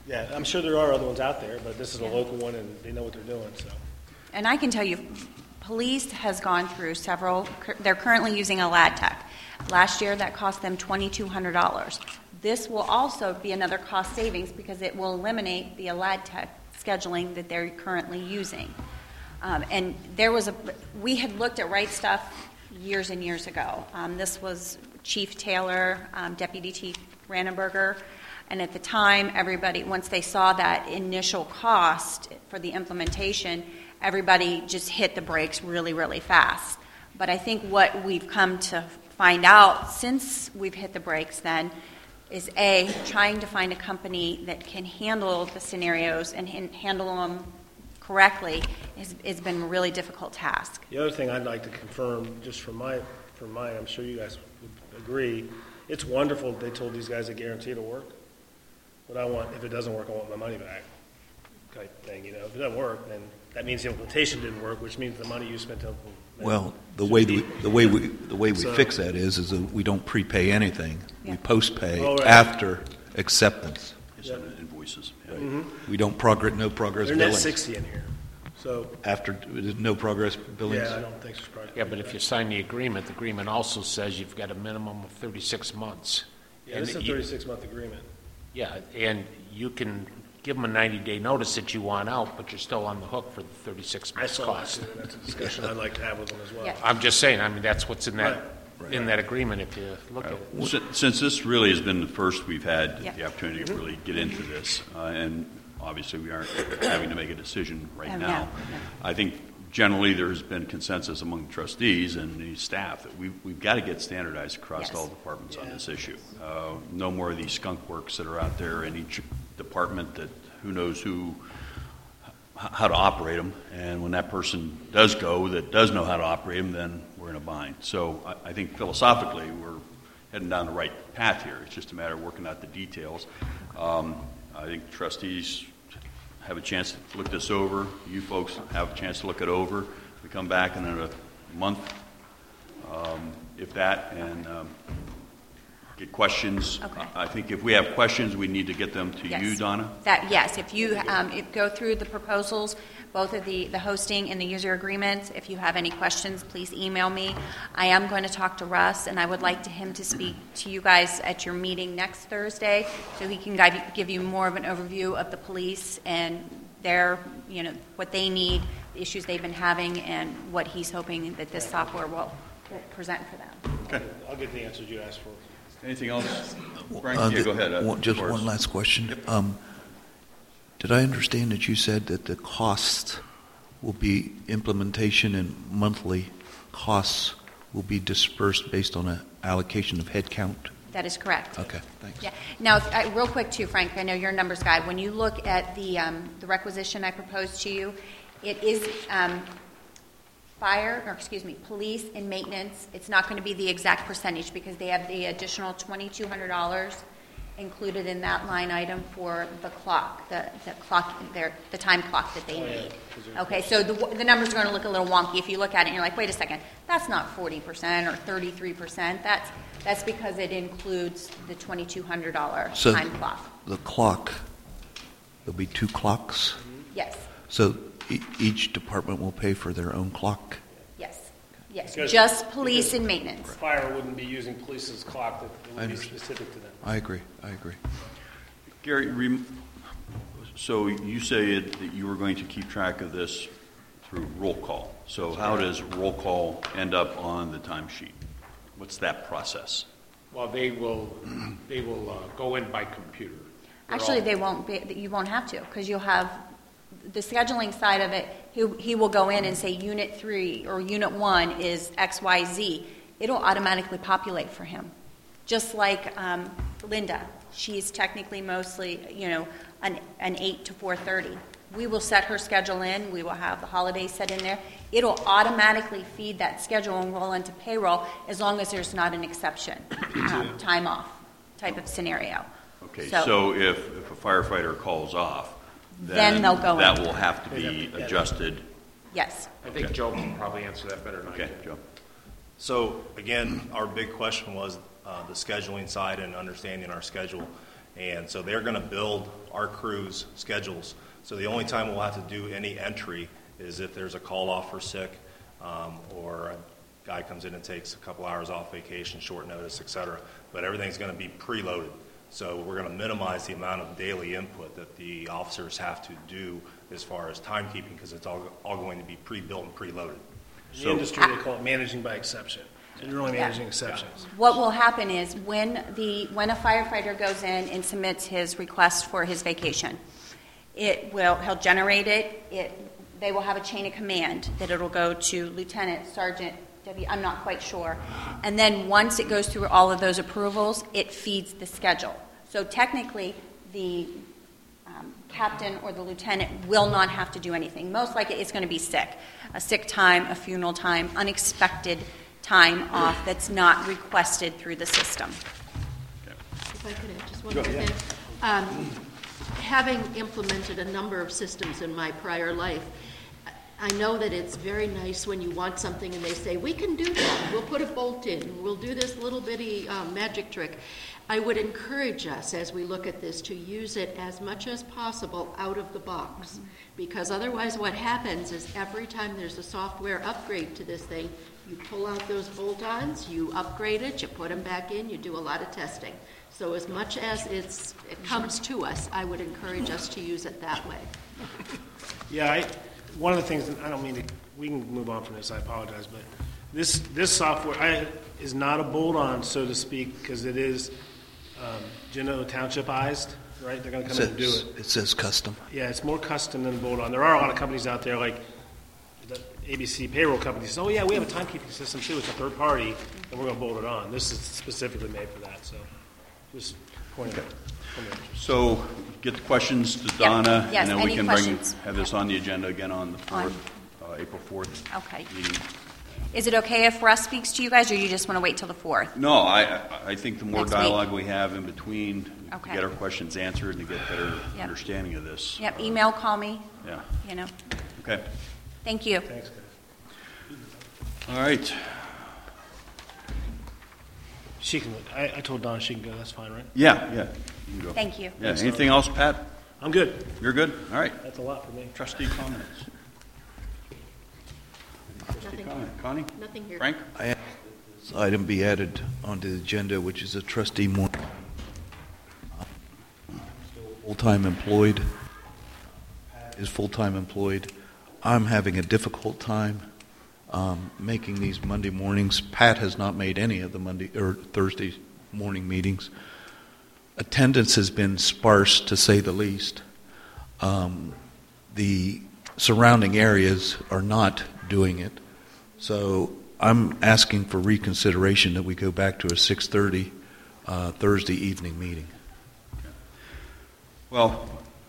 Yeah, I'm sure there are other ones out there, but this is a local one, and they know what they're doing, so. And I can tell you, police has gone through several, they're currently using a Lad Tech. Last year, that cost them twenty-two hundred dollars. This will also be another cost savings because it will eliminate the Lad Tech scheduling that they're currently using. Um, and there was a, we had looked at Right Stuff years and years ago. Um, this was Chief Taylor, um, Deputy Chief Rannenberger, and at the time, everybody, once they saw that initial cost for the implementation, everybody just hit the brakes really, really fast. But I think what we've come to find out since we've hit the brakes then is A, trying to find a company that can handle the scenarios and handle them correctly has, has been a really difficult task. The other thing I'd like to confirm, just from my, from mine, I'm sure you guys would agree, it's wonderful they told these guys a guarantee it'll work. But I want, if it doesn't work, I want my money back, type thing. You know, if it doesn't work, then that means the implementation didn't work, which means the money you spent to implement. Well, the way we, the way we, the way we So- fix that is, is that we don't prepay anything. Yeah. We post-pay Oh, right. after acceptance. It's on the invoices. Yeah. Mm-hmm. We don't progress, no progress They're net billings. sixty in here, so, After, no progress billings? yeah, I don't think so. Probably. Yeah, but if you sign the agreement, the agreement also says you've got a minimum of thirty-six months. Yeah, this is a And you- thirty-six month agreement. Yeah, and you can give them a ninety-day notice that you want out, but you're still on the hook for the thirty-six I months saw that cost. too, and that's a discussion I'd like to have with them as well. Yeah. I'm just saying, I mean, that's what's in that, Right. in that agreement if you look at it. Well, si- Since this really has been the first we've had Yep. the opportunity to really get into this, uh, and obviously we aren't having to make a decision right Oh, now, no, no. I think generally there's been consensus among the trustees and the staff that we, we've got to get standardized across Yes. all departments on this issue. Uh, No more of these skunk works that are out there in each department that who knows who, h- how to operate them. And when that person does go that does know how to operate them, then we're in a bind. So I, I think philosophically we're heading down the right path here. It's just a matter of working out the details. Um, I think trustees have a chance to look this over. You folks have a chance to look it over. We come back in a month, um, if that, and um, get questions. Okay. I I think if we have questions, we need to get them to Yes. you, Donna. That, yes, if you um, if go through the proposals, both of the, the hosting and the user agreements, if you have any questions, please email me. I am going to talk to Russ, and I would like to him to speak to you guys at your meeting next Thursday, so he can guide, give you more of an overview of the police and their, you know, what they need, the issues they've been having, and what he's hoping that this software will, will present for them. Okay. I'll get the answers you asked for. Anything else? Frank, Uh, yeah, go ahead. uh, one- Just Forrest. one last question. Um, Did I understand that you said that the costs will be implementation and monthly costs will be dispersed based on an allocation of head count? That is correct. Okay, thanks. Yeah. Now, uh, real quick too, Frank, I know you're a numbers guy. When you look at the um, the requisition I proposed to you, it is um, fire, or excuse me, police and maintenance. It's not going to be the exact percentage because they have the additional twenty-two hundred dollars included in that line item for the clock, the, the clock, their, the time clock that they Oh, yeah, need. 'cause they're- Okay, so the, the numbers are going to look a little wonky if you look at it and you're like, wait a second, that's not forty percent or thirty-three percent. That's that's because it includes the twenty-two hundred dollars So time clock. the clock, there'll be two clocks? Yes, So e- each department will pay for their own clock? yes, yes. Because- Just police because and maintenance. Fire wouldn't be using police's clock, that it I would be understand. specific to them. I agree, I agree. Gary, rem- so you said that you were going to keep track of this through roll call. So how does roll call end up on the timesheet? What's that process? Well, they will, they will uh, go in by computer. They're Actually, all- they won't be, you won't have to, because you'll have, the scheduling side of it, he, he will go in and say, unit three or unit one is X Y Z. It'll automatically populate for him. Just like um, Linda, she's technically mostly, you know, an, an eight to four thirty. We will set her schedule in, we will have the holidays set in there. It'll automatically feed that schedule and roll into payroll as long as there's not an exception, um, time off type of scenario. Okay, so if, if a firefighter calls off, Then then they'll go that in. will have to be adjusted. Yes. I think Joe can probably answer that better than I Okay, can. Joe. So again, our big question was uh, the scheduling side and understanding our schedule. And so they're going to build our crew's schedules. So the only time we'll have to do any entry is if there's a call off for sick, um, or a guy comes in and takes a couple hours off vacation, short notice, et cetera. But everything's going to be preloaded. So we're going to minimize the amount of daily input that the officers have to do as far as timekeeping, because it's all, all going to be pre-built and preloaded. In the industry, they call it managing by exception. So you're only managing Yeah. exceptions. What will happen is when the when a firefighter goes in and submits his request for his vacation, it will he'll generate it. It they will have a chain of command that it'll go to lieutenant, sergeant, W. I'm not quite sure, and then once it goes through all of those approvals, it feeds the schedule. So technically, the um, captain or the lieutenant will not have to do anything. Most likely, it's going to be sick, a sick time, a funeral time, unexpected time off that's not requested through the system. If I could add just one more thing. Um, having implemented a number of systems in my prior life, I know that it's very nice when you want something and they say, we can do that. We'll put a bolt in. We'll do this little bitty um, magic trick. I would encourage us, as we look at this, to use it as much as possible out of the box. Mm-hmm. Because otherwise what happens is every time there's a software upgrade to this thing, you pull out those bolt-ons, you upgrade it, you put them back in, you do a lot of testing. So as much as it's, it comes to us, I would encourage us to use it that way. Yeah, I, one of the things, I don't mean to, we can move on from this, I apologize, but this this software I, is not a bolt-on, so to speak, because it is um, Genoa Townshipized, right? They're going to come in and do it. It says custom. Yeah, it's more custom than bolt-on. There are a lot of companies out there, like the A B C payroll company says, oh yeah, we have a timekeeping system too, it's a third party, and we're going to bolt it on. This is specifically made for that, so just pointing out. So get the questions to Yep. Donna, Yes, and then we any can questions? bring, have this on the agenda again on the On- fourth, uh, April fourth Okay. meeting. Is it okay if Russ speaks to you guys, or you just want to wait till the fourth? No, I, I- I think the more Next week. dialogue we have in between, to Okay. get our questions answered and to get better Yep. understanding of this. Yep, email, call me, Yeah, you know. okay. Thank you. Thanks, guys. All right. She can, I, I told Donna she can go, that's fine, right? Yeah, yeah. You can go. Thank you. Yeah, anything else, Pat? I'm good. You're good? All right. That's a lot for me. Trustee comments. Trustee Nothing. comment. Connie? Nothing here. Frank? I ask that this item be added onto the agenda, which is a trustee more full-time employed, is full-time employed. I'm having a difficult time um, making these Monday mornings. Pat has not made any of the Monday or Thursday morning meetings. Attendance has been sparse, to say the least. Um, the surrounding areas are not doing it. So I'm asking for reconsideration that we go back to a six thirty uh, Thursday evening meeting. Well,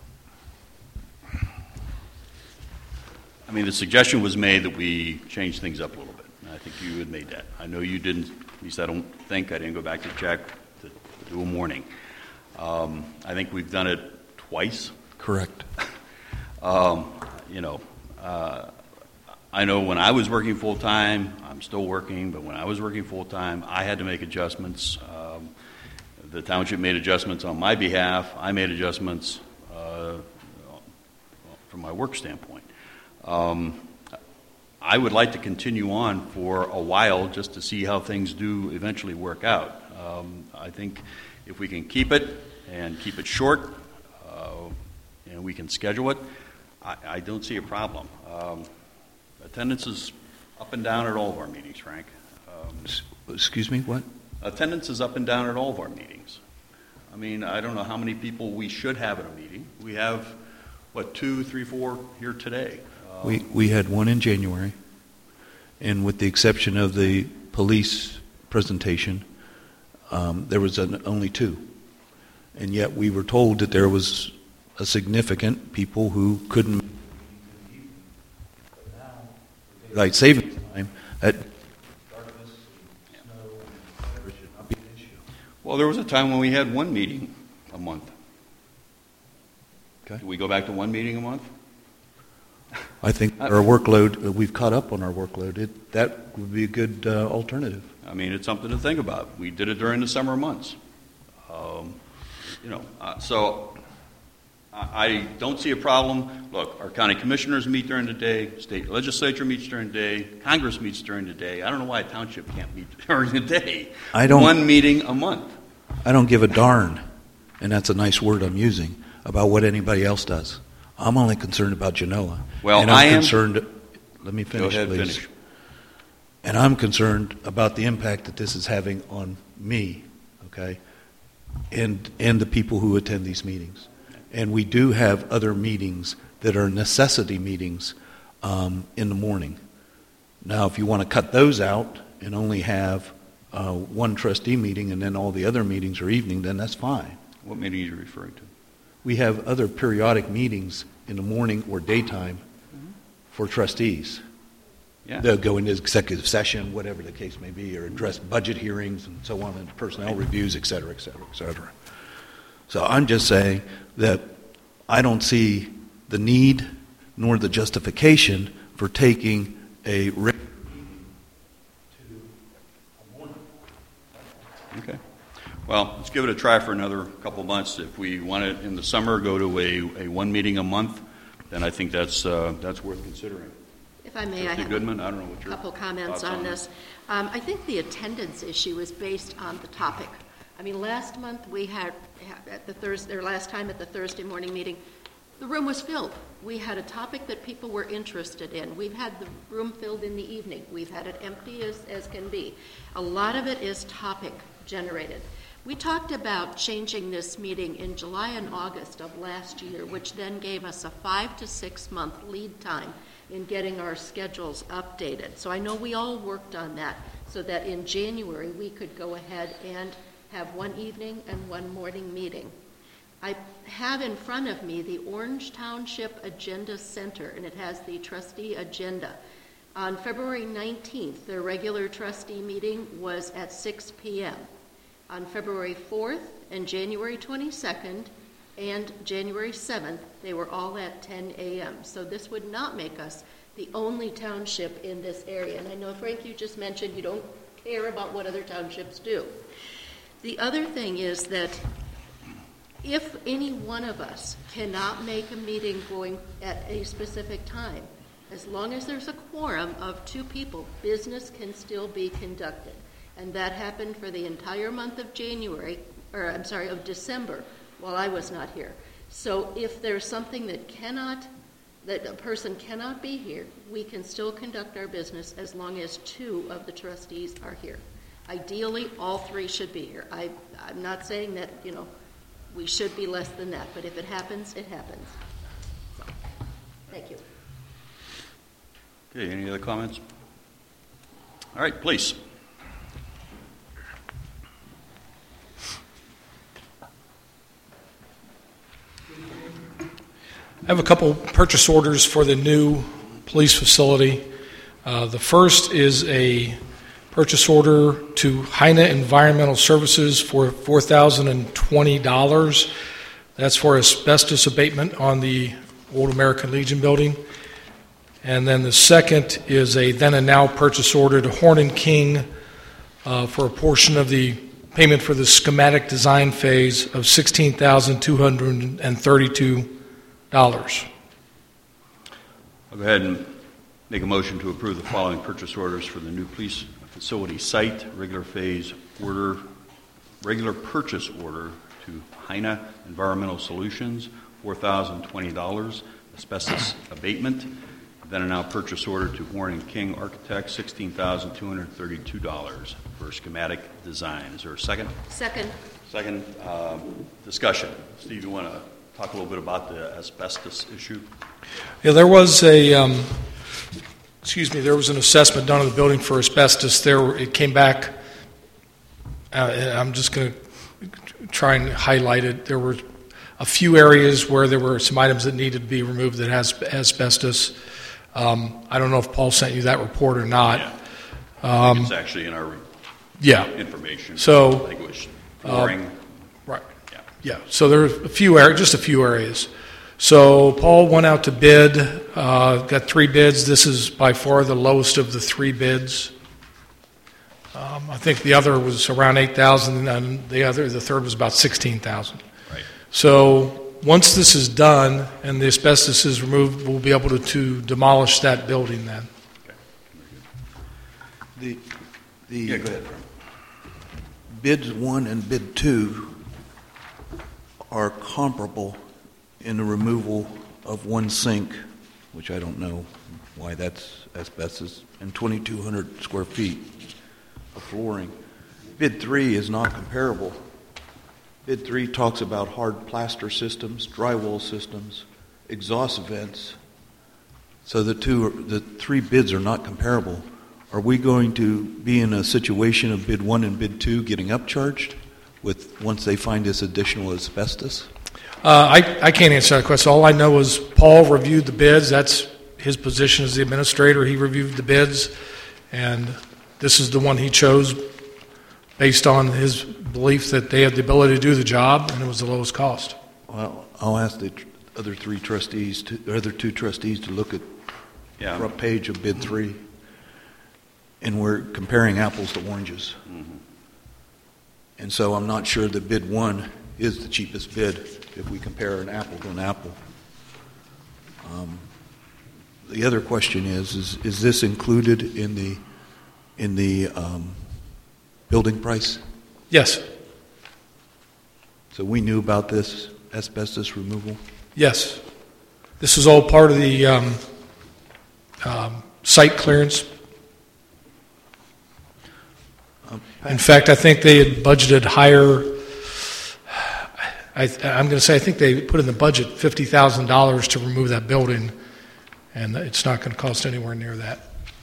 I mean, the suggestion was made that we change things up a little bit. And I think you had made that. I know you didn't, at least I don't think, I didn't go back to check to, to do a morning. Um, I think we've done it twice. Correct. um, you know, uh, I know when I was working full-time, I'm still working, but when I was working full-time, I had to make adjustments. Um, the township made adjustments on my behalf. I made adjustments uh, from my work standpoint. Um, I would like to continue on for a while just to see how things do eventually work out. Um, I think if we can keep it and keep it short uh, and we can schedule it, I, I don't see a problem. Um, attendance is up and down at all of our meetings, Frank. Um, Excuse me, what? attendance is up and down at all of our meetings. I mean, I don't know how many people we should have at a meeting. We have, what, two, three, four here today. Um, We we had one in January, and with the exception of the police presentation, um, there was an, only two. And yet we were told that there was a significant people who couldn't like saving time at darkness, snow, whatever should not be an issue. Well, there was a time when we had one meeting a month. Okay. Do we go back to one meeting a month? I think our workload, uh, we've caught up on our workload. It, that would be a good uh, alternative. I mean, it's something to think about. We did it during the summer months. Um, you know, uh, so I, I don't see a problem. Look, our county commissioners meet during the day, state legislature meets during the day, Congress meets during the day. I don't know why a township can't meet during the day. I don't- One meeting a month. I don't give a darn, and that's a nice word I'm using, about what anybody else does. I'm only concerned about Genoa. Well, and I'm I am- concerned. Let me finish, Go ahead, please. finish. And I'm concerned about the impact that this is having on me, okay, and and the people who attend these meetings. And we do have other meetings that are necessity meetings um, in the morning. Now, if you want to cut those out and only have uh, one trustee meeting and then all the other meetings are evening, then that's fine. What meeting are you referring to? We have other periodic meetings in the morning or daytime for trustees. Yeah. They'll go into executive session, whatever the case may be, or address budget hearings and so on, and personnel reviews, et cetera, et cetera, et cetera. So I'm just saying that I don't see the need nor the justification for taking a regular meeting to a morning. Okay. Well, let's give it a try for another couple months. If we want it in the summer, go to a, a one meeting a month, then I think that's uh, that's worth considering. If I may, I Trustee have Goodman, I don't know what a your couple comments thoughts on on this. Um, I think the attendance issue is based on the topic. I mean, last month we had, at the Thursday, or last time at the Thursday morning meeting, the room was filled. We had a topic that people were interested in. We've had the room filled in the evening. We've had it empty as, as can be. A lot of it is topic generated. We talked about changing this meeting in July and August of last year, which then gave us a five to six month lead time in getting our schedules updated. So I know we all worked on that so that in January we could go ahead and have one evening and one morning meeting. I have in front of me the Orange Township Agenda Center, and it has the trustee agenda. On February nineteenth, their regular trustee meeting was at six p.m. On February fourth and January twenty-second and January seventh, they were all at ten a.m. So this would not make us the only township in this area. And I know, Frank, you just mentioned you don't care about what other townships do. The other thing is that if any one of us cannot make a meeting going at a specific time, as long as there's a quorum of two people, business can still be conducted. And that happened for the entire month of January, or I'm sorry, of December, while I was not here. So if there's something that cannot, that a person cannot be here, we can still conduct our business as long as two of the trustees are here. Ideally, all three should be here. I, I'm not saying that, you know, we should be less than that, but if it happens, it happens. So, thank you. Okay, any other comments? All right, please. I have a couple purchase orders for the new police facility. Uh, the first is a purchase order to Heine Environmental Services for four thousand twenty dollars. That's for asbestos abatement on the old American Legion building. And then the second is a then and now purchase order to Horn and King uh, for a portion of the payment for the schematic design phase of sixteen thousand two hundred thirty-two dollars. I'll go ahead and make a motion to approve the following purchase orders for the new police facility site. Regular phase order, regular purchase order to Heine Environmental Solutions, four thousand twenty dollars. Asbestos abatement. Then and now purchase order to Horn and King Architects, sixteen thousand two hundred thirty-two dollars for schematic design. Is there a second? Second. Second um, discussion. Steve, you want to talk a little bit about the asbestos issue? Yeah, there was a, um, excuse me, there was an assessment done of the building for asbestos. There, it came back. Uh, I'm just going to try and highlight it. There were a few areas where there were some items that needed to be removed that has asbestos. Um, I don't know if Paul sent you that report or not. Yeah. I Um, think it's actually in our yeah. information. So, I think it was flooring. Uh, right. Yeah. Yeah. So there are a few areas, just a few areas. So Paul went out to bid, uh, got three bids. This is by far the lowest of the three bids. Um, I think the other was around eight thousand, and the other, the third was about sixteen thousand. Right. So once this is done and the asbestos is removed, we'll be able to, to demolish that building then. The, the Yeah, go ahead. bids one and bid two are comparable in the removal of one sink, which I don't know why that's asbestos, and twenty-two hundred square feet of flooring. Bid three is not comparable. Bid three talks about hard plaster systems, drywall systems, exhaust vents. So the two, are, the three bids are not comparable. Are we going to be in a situation of bid one and bid two getting upcharged with once they find this additional asbestos? Uh, I, I can't answer that question. All I know is Paul reviewed the bids. That's his position as the administrator. He reviewed the bids, and this is the one he chose based on his belief that they had the ability to do the job, and it was the lowest cost. Well, I'll ask the tr- other three trustees, to, the other two trustees, to look at Yeah. the front page of bid three, and we're comparing apples to oranges. Mm-hmm. And so I'm not sure that bid one is the cheapest bid if we compare an apple to an apple. Um, the other question is, is, is this included in the in the um, building price? Yes. So we knew about this asbestos removal? Yes. This is all part of the um, um, site clearance. In fact, I think they had budgeted higher. I, I'm going to say I think they put in the budget fifty thousand dollars to remove that building, and it's not going to cost anywhere near that.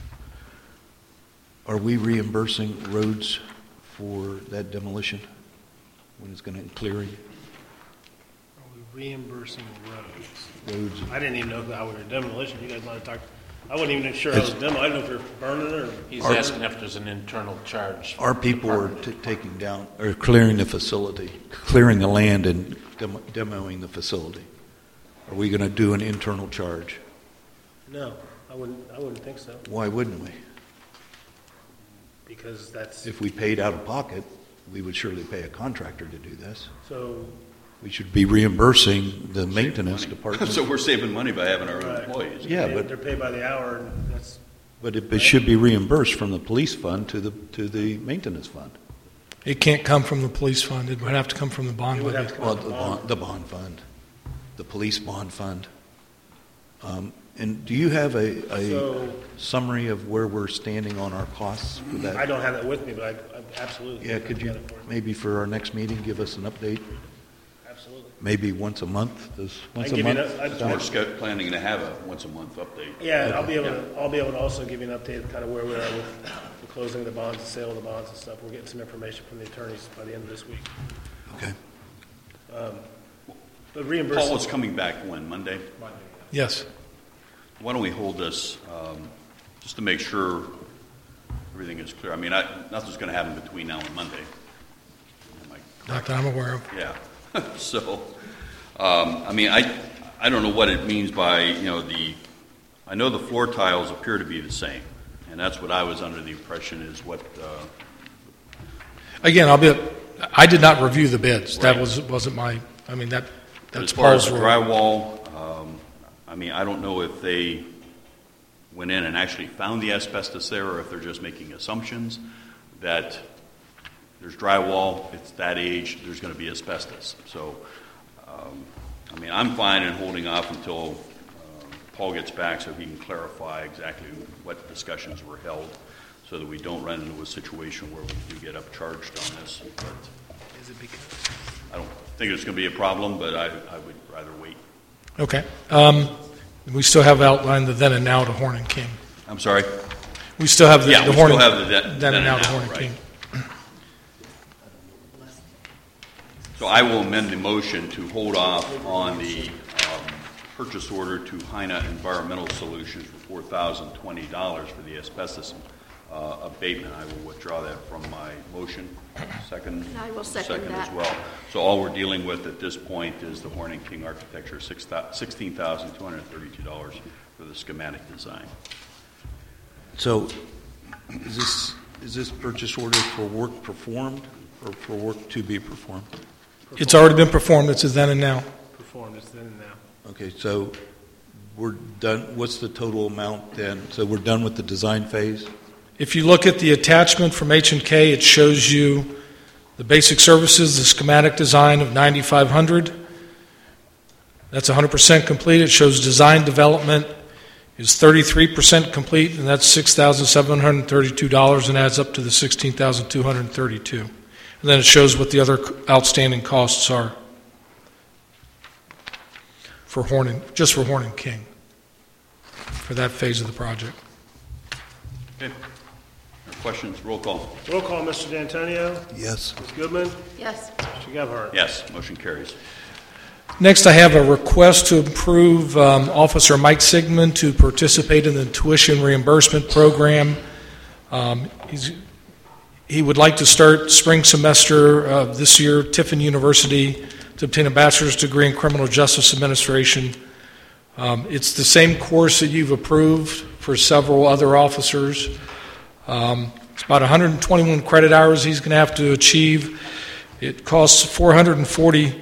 Are we reimbursing roads for that demolition when it's going to clearing? Are we reimbursing roads? Roads. I didn't even know that I was a demolition. You guys might have talked. I wasn't even sure I was demo. I didn't know if you're burning it or. He's Our- asking if there's an internal charge. Our people are t- taking down, or clearing the facility, clearing the land and demo- demoing the facility. Are we going to do an internal charge? No, I wouldn't. I wouldn't think so Why wouldn't we? because that's If we paid out of pocket, we would surely pay a contractor to do this. so. We should be reimbursing the maintenance department. So we're saving money by having our own Right. employees. Yeah, They- but- they're paid by the hour, and that's But it, it should be reimbursed from the police fund to the to the maintenance fund. It can't come from the police fund. It would have to come from the bond It would levy. have to come Well, from the the bond, bond. the bond fund, the police bond fund. Um, and do you have a, a So- summary of where we're standing on our costs for that? I don't have that with me, but I, I absolutely. Yeah, can could you get it for maybe for our next meeting give us an update? Absolutely. Maybe once a month. Does once can a give you month? an- I- sound- We're sc- planning to have a once-a-month update. Yeah, I'll be able to. I'll be able to also give you an update of kind of where we are with the closing of the bonds, the sale of the bonds and stuff. We're getting some information from the attorneys by the end of this week. Okay. But Paul reimbursement. is coming back when, Monday? Yes. Why don't we hold this, um, just to make sure everything is clear? I mean, I, nothing's going to happen between now and Monday. Am I Not that I'm aware of. Yeah. So, um, I mean, I, I don't know what it means by, you know, the, I know the floor tiles appear to be the same, and that's what I was under the impression is what, uh, Again, I'll be. I did not review the bids. That Right. was wasn't my. I mean that. but That's as far as Paul's the role. drywall, um, I mean, I don't know if they went in and actually found the asbestos there, or if they're just making assumptions that there's drywall, it's that age, there's going to be asbestos. So, um, I mean, I'm fine in holding off until uh, Paul gets back so he can clarify exactly what discussions were held, so that we don't run into a situation where we do get upcharged on this. But Is it because? I don't think it's going to be a problem, but I, I would rather wait. Okay. Um, we still have outlined the then and now to Horn and King. I'm sorry? We still have the, Yeah, the we Horn still and, have the then- then, then and now and to now, Horn and right. King. So I will amend the motion to hold off on the um, purchase order to Heine Environmental Solutions for four thousand twenty dollars for the asbestos uh, abatement. I will withdraw that from my motion. Second? I will second that. as well. So all we're dealing with at this point is the Horn and King Architecture, sixteen thousand two hundred thirty-two dollars for the schematic design. So, is this is this purchase order for work performed or for work to be performed? It's already been performed. It's a then and now. Performed, it's then and now. Okay, so we're done, what's the total amount then? So we're done with the design phase? If you look at the attachment from H and K, it shows you the basic services, the schematic design of ninety-five hundred. That's one hundred percent complete. It shows design development is thirty-three percent complete, and that's six thousand seven hundred thirty-two dollars and adds up to the sixteen thousand two hundred thirty-two dollars. And then it shows what the other outstanding costs are for Horn and, just for Horn and King for that phase of the project. Okay. Questions? Roll call. Roll call, Mister D'Antonio. Yes. Miz Goodman. Yes. Mister Gebhardt. Yes. Motion carries. Next, I have a request to approve um, Officer Mike Sigmund to participate in the tuition reimbursement program. Um, he's, he would like to start spring semester uh, this year, Tiffin University, to obtain a bachelor's degree in criminal justice administration. Um, it's the same course that you've approved for several other officers. Um, it's about one hundred twenty-one credit hours he's going to have to achieve. It costs four hundred forty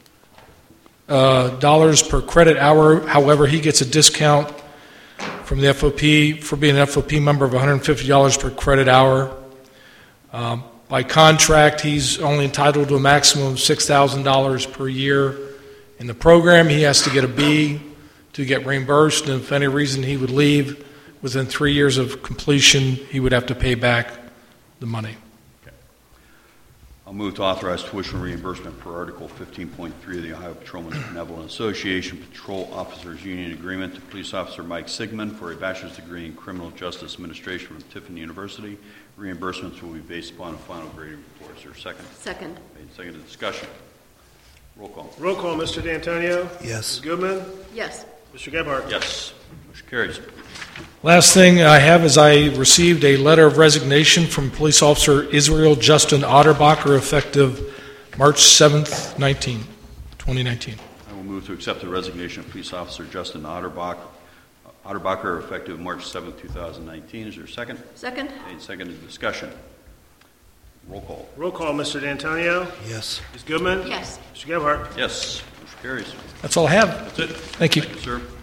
uh, dollars per credit hour. However, he gets a discount from the F O P for being an F O P member of one hundred fifty dollars per credit hour. Um, by contract, he's only entitled to a maximum of six thousand dollars per year. In the program, he has to get a B to get reimbursed, and if for any reason he would leave, within three years of completion, he would have to pay back the money. Okay. I'll move to authorize tuition reimbursement per Article fifteen point three of the Ohio Patrolmen's Benevolent Association Patrol Officers Union Agreement to Police Officer Mike Sigmund for a bachelor's degree in criminal justice administration from Tiffin University. Reimbursements will be based upon a final grading report. Is there a second? Second. Made second to discussion. Roll call. Roll call, Mister D'Antonio. Yes. Miz Goodman. Yes. Mister Gebhardt. Yes. Motion carries. Last thing I have is I received a letter of resignation from Police Officer Israel Justin Otterbacher effective March seventh, twenty nineteen. I will move to accept the resignation of Police Officer Justin Otterbach, Otterbacher effective March seventh, twenty nineteen. Is there a second? Second. Made second to discussion. Roll call. Roll call, Mister D'Antonio. Yes. Miz Goodman. Yes. Mister Gebhardt. Yes. Motion carries. That's all I have. That's it. Thank you. Thank you, sir.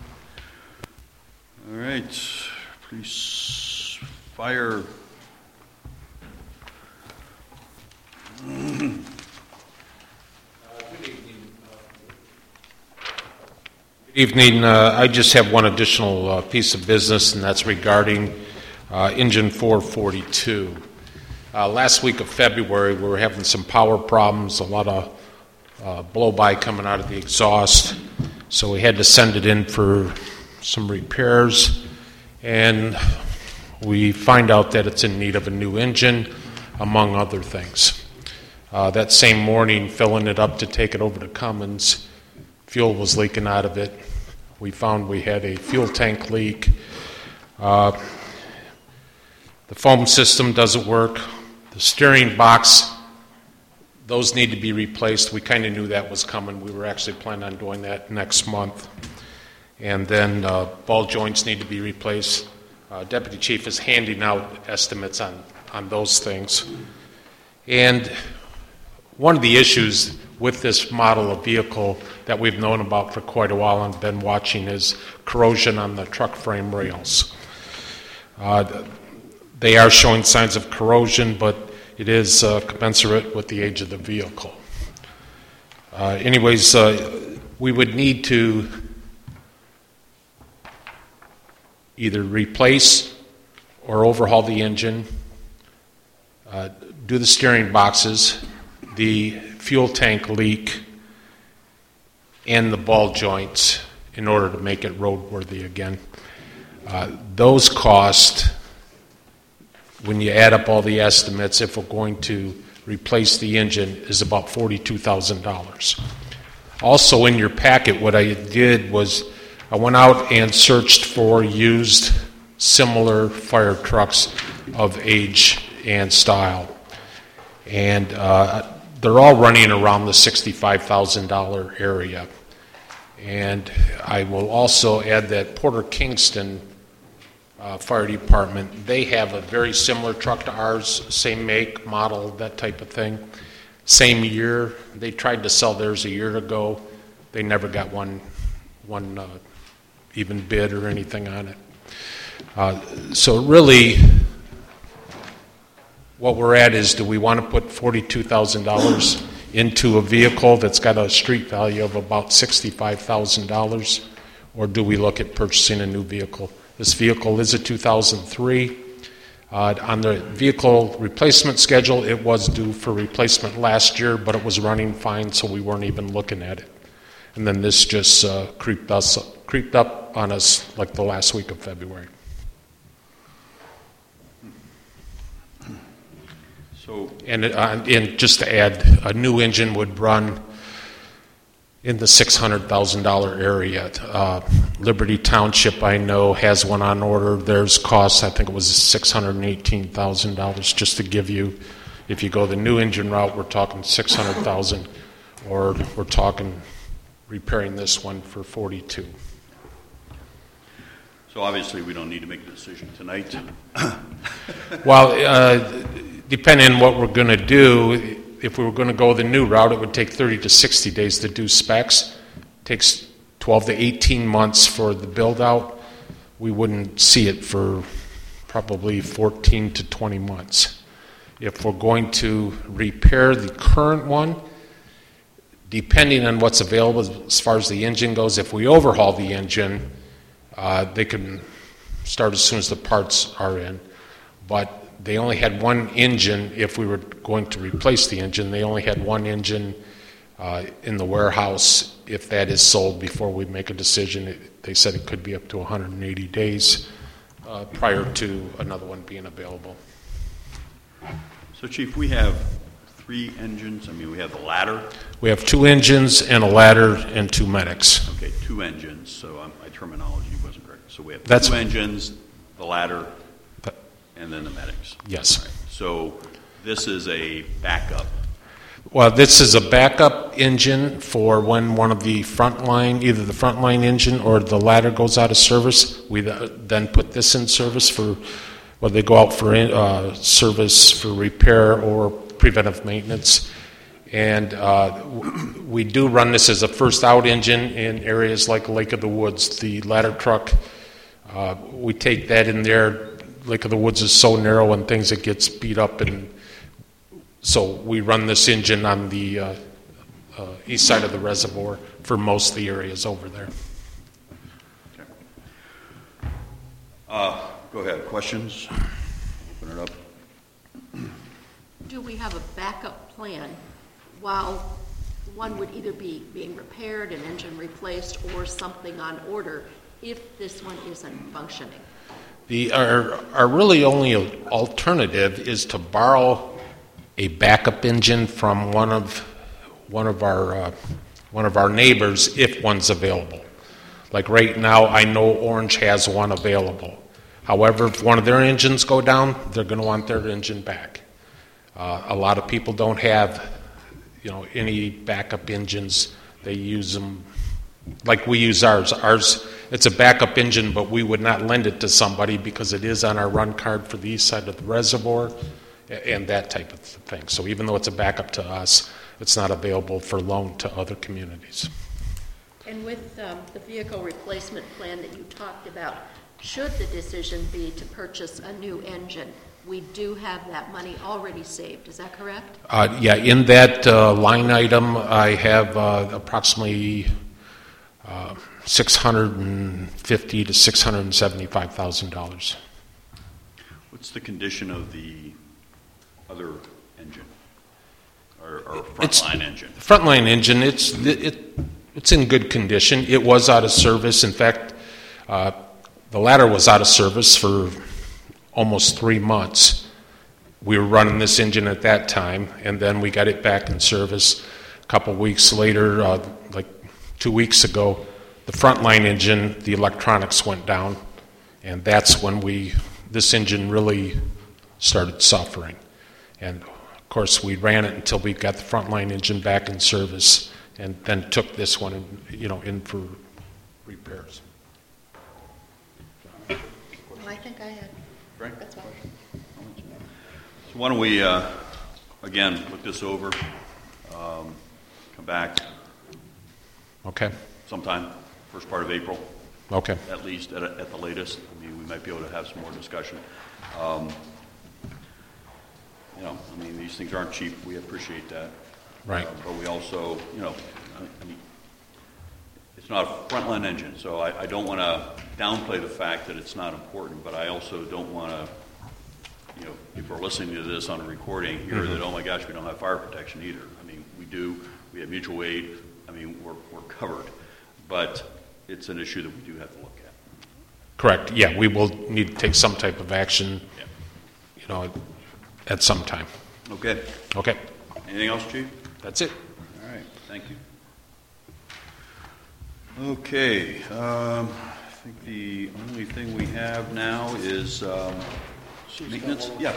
All right. Police, fire. Good evening. Uh, I just have one additional uh, piece of business, and that's regarding uh, Engine four forty-two. Uh, last week of February, we were having some power problems, a lot of uh, blow-by coming out of the exhaust, so we had to send it in for some repairs, and we find out that it's in need of a new engine, among other things. Uh, that same morning, filling it up to take it over to Cummins, fuel was leaking out of it. We found we had a fuel tank leak. Uh, the foam system doesn't work. The steering box, those need to be replaced. We kind of knew that was coming. We were actually planning on doing that next month. And then uh, ball joints need to be replaced. Uh, Deputy Chief is handing out estimates on, on those things. And one of the issues with this model of vehicle that we've known about for quite a while and been watching is corrosion on the truck frame rails. Uh, they are showing signs of corrosion, but it is uh, commensurate with the age of the vehicle. Uh, anyways, uh, we would need to either replace or overhaul the engine, uh, do the steering boxes, the fuel tank leak, and the ball joints in order to make it roadworthy again. Uh, those costs, when you add up all the estimates, if we're going to replace the engine, is about forty-two thousand dollars. Also in your packet, what I did was I went out and searched for used similar fire trucks of age and style. And uh, they're all running around the sixty-five thousand dollars area. And I will also add that Porter Kingston uh, Fire Department, they have a very similar truck to ours, same make, model, that type of thing. same year. They tried to sell theirs a year ago. They never got one, one uh, even bid or anything on it. Uh, so really, what we're at is, do we want to put forty-two thousand dollars into a vehicle that's got a street value of about sixty-five thousand dollars, or do we look at purchasing a new vehicle? This vehicle is a two thousand three. Uh, on the vehicle replacement schedule, it was due for replacement last year, but it was running fine, so we weren't even looking at it. And then this just uh, creeped us, creeped up on us like the last week of February. So, and, uh, and just to add, a new engine would run in the six hundred thousand dollars area. Uh, Liberty Township, I know, has one on order. Theirs costs, I think it was six hundred eighteen thousand dollars, just to give you, if you go the new engine route, we're talking six hundred thousand dollars, or we're talking repairing this one for forty-two. So obviously we don't need to make a decision tonight. Well, uh, depending on what we're going to do, if we were going to go the new route, it would take thirty to sixty days to do specs. It takes twelve to eighteen months for the build out. We wouldn't see it for probably fourteen to twenty months. If we're going to repair the current one, depending on what's available as far as the engine goes, if we overhaul the engine, uh, they can start as soon as the parts are in. But they only had one engine. If we were going to replace the engine, they only had one engine uh, in the warehouse. If that is sold before we make a decision, it, they said it could be up to one hundred eighty days uh, prior to another one being available. So, Chief, we have three engines. I mean, we have the ladder. We have two engines and a ladder and two medics. Okay, two engines. So um, my terminology wasn't correct. So we have That's two engines, the ladder, and then the medics. Yes. Right. So this is a backup. Well, this is a backup engine for when one of the front line, either the front line engine or the ladder goes out of service. We then put this in service for, well, they go out for uh, service for repair or preventive maintenance. And uh, we do run this as a first out engine in areas like Lake of the Woods. The ladder truck, uh, we take that in there. Lake of the Woods is so narrow and things, it gets beat up, and so we run this engine on the uh, uh, east side of the reservoir for most of the areas over there. Okay. Uh, go ahead. Questions? Open it up. Do we have a backup plan while one would either be being repaired, an engine replaced, or something on order if this one isn't functioning? The, our, our really only alternative is to borrow a backup engine from one of one of our uh, one of our neighbors if one's available. Like right now, I know Orange has one available. However, if one of their engines go down, they're going to want their engine back. Uh, a lot of people don't have, you know, any backup engines. They use them like we use ours. Ours, it's a backup engine, but we would not lend it to somebody because it is on our run card for the east side of the reservoir and that type of thing. So even though it's a backup to us, it's not available for loan to other communities. And with um, the vehicle replacement plan that you talked about, should the decision be to purchase a new engine, we do have that money already saved. Is that correct? Uh, yeah, in that uh, line item, I have uh, approximately uh, six hundred fifty to six hundred seventy-five thousand dollars. What's the condition of the other engine, or, or frontline engine? Frontline engine, it's it, it's in good condition. It was out of service. In fact, uh, the ladder was out of service for almost three months. We were running this engine at that time, and then we got it back in service a couple weeks later, uh, like two weeks ago. The frontline engine, the electronics went down, and that's when we this engine really started suffering. And of course, we ran it until we got the frontline engine back in service, and then took this one, you know, in for repairs. Well, I think I had. Frank? That's fine. So why don't we, uh, again, look this over, um, come back Okay, sometime, first part of April, okay. at least, at, at the latest. I mean, we might be able to have some more discussion. Um, you know, I mean, these things aren't cheap. We appreciate that. Right. Uh, but we also, you know, I mean, it's not a frontline engine, so I, I don't want to downplay the fact that it's not important, but I also don't want to, you know, people are listening to this on a recording, hear Mm-hmm. that, oh my gosh, we don't have fire protection either. I mean, we do, we have mutual aid, I mean, we're, we're covered, but it's an issue that we do have to look at. Correct, yeah, we will need to take some type of action, Yeah. you know, at some time. Okay. Okay, Anything else, Chief? that's it. All right, thank you. Okay, um, I think the only thing we have now is um, maintenance. Yeah.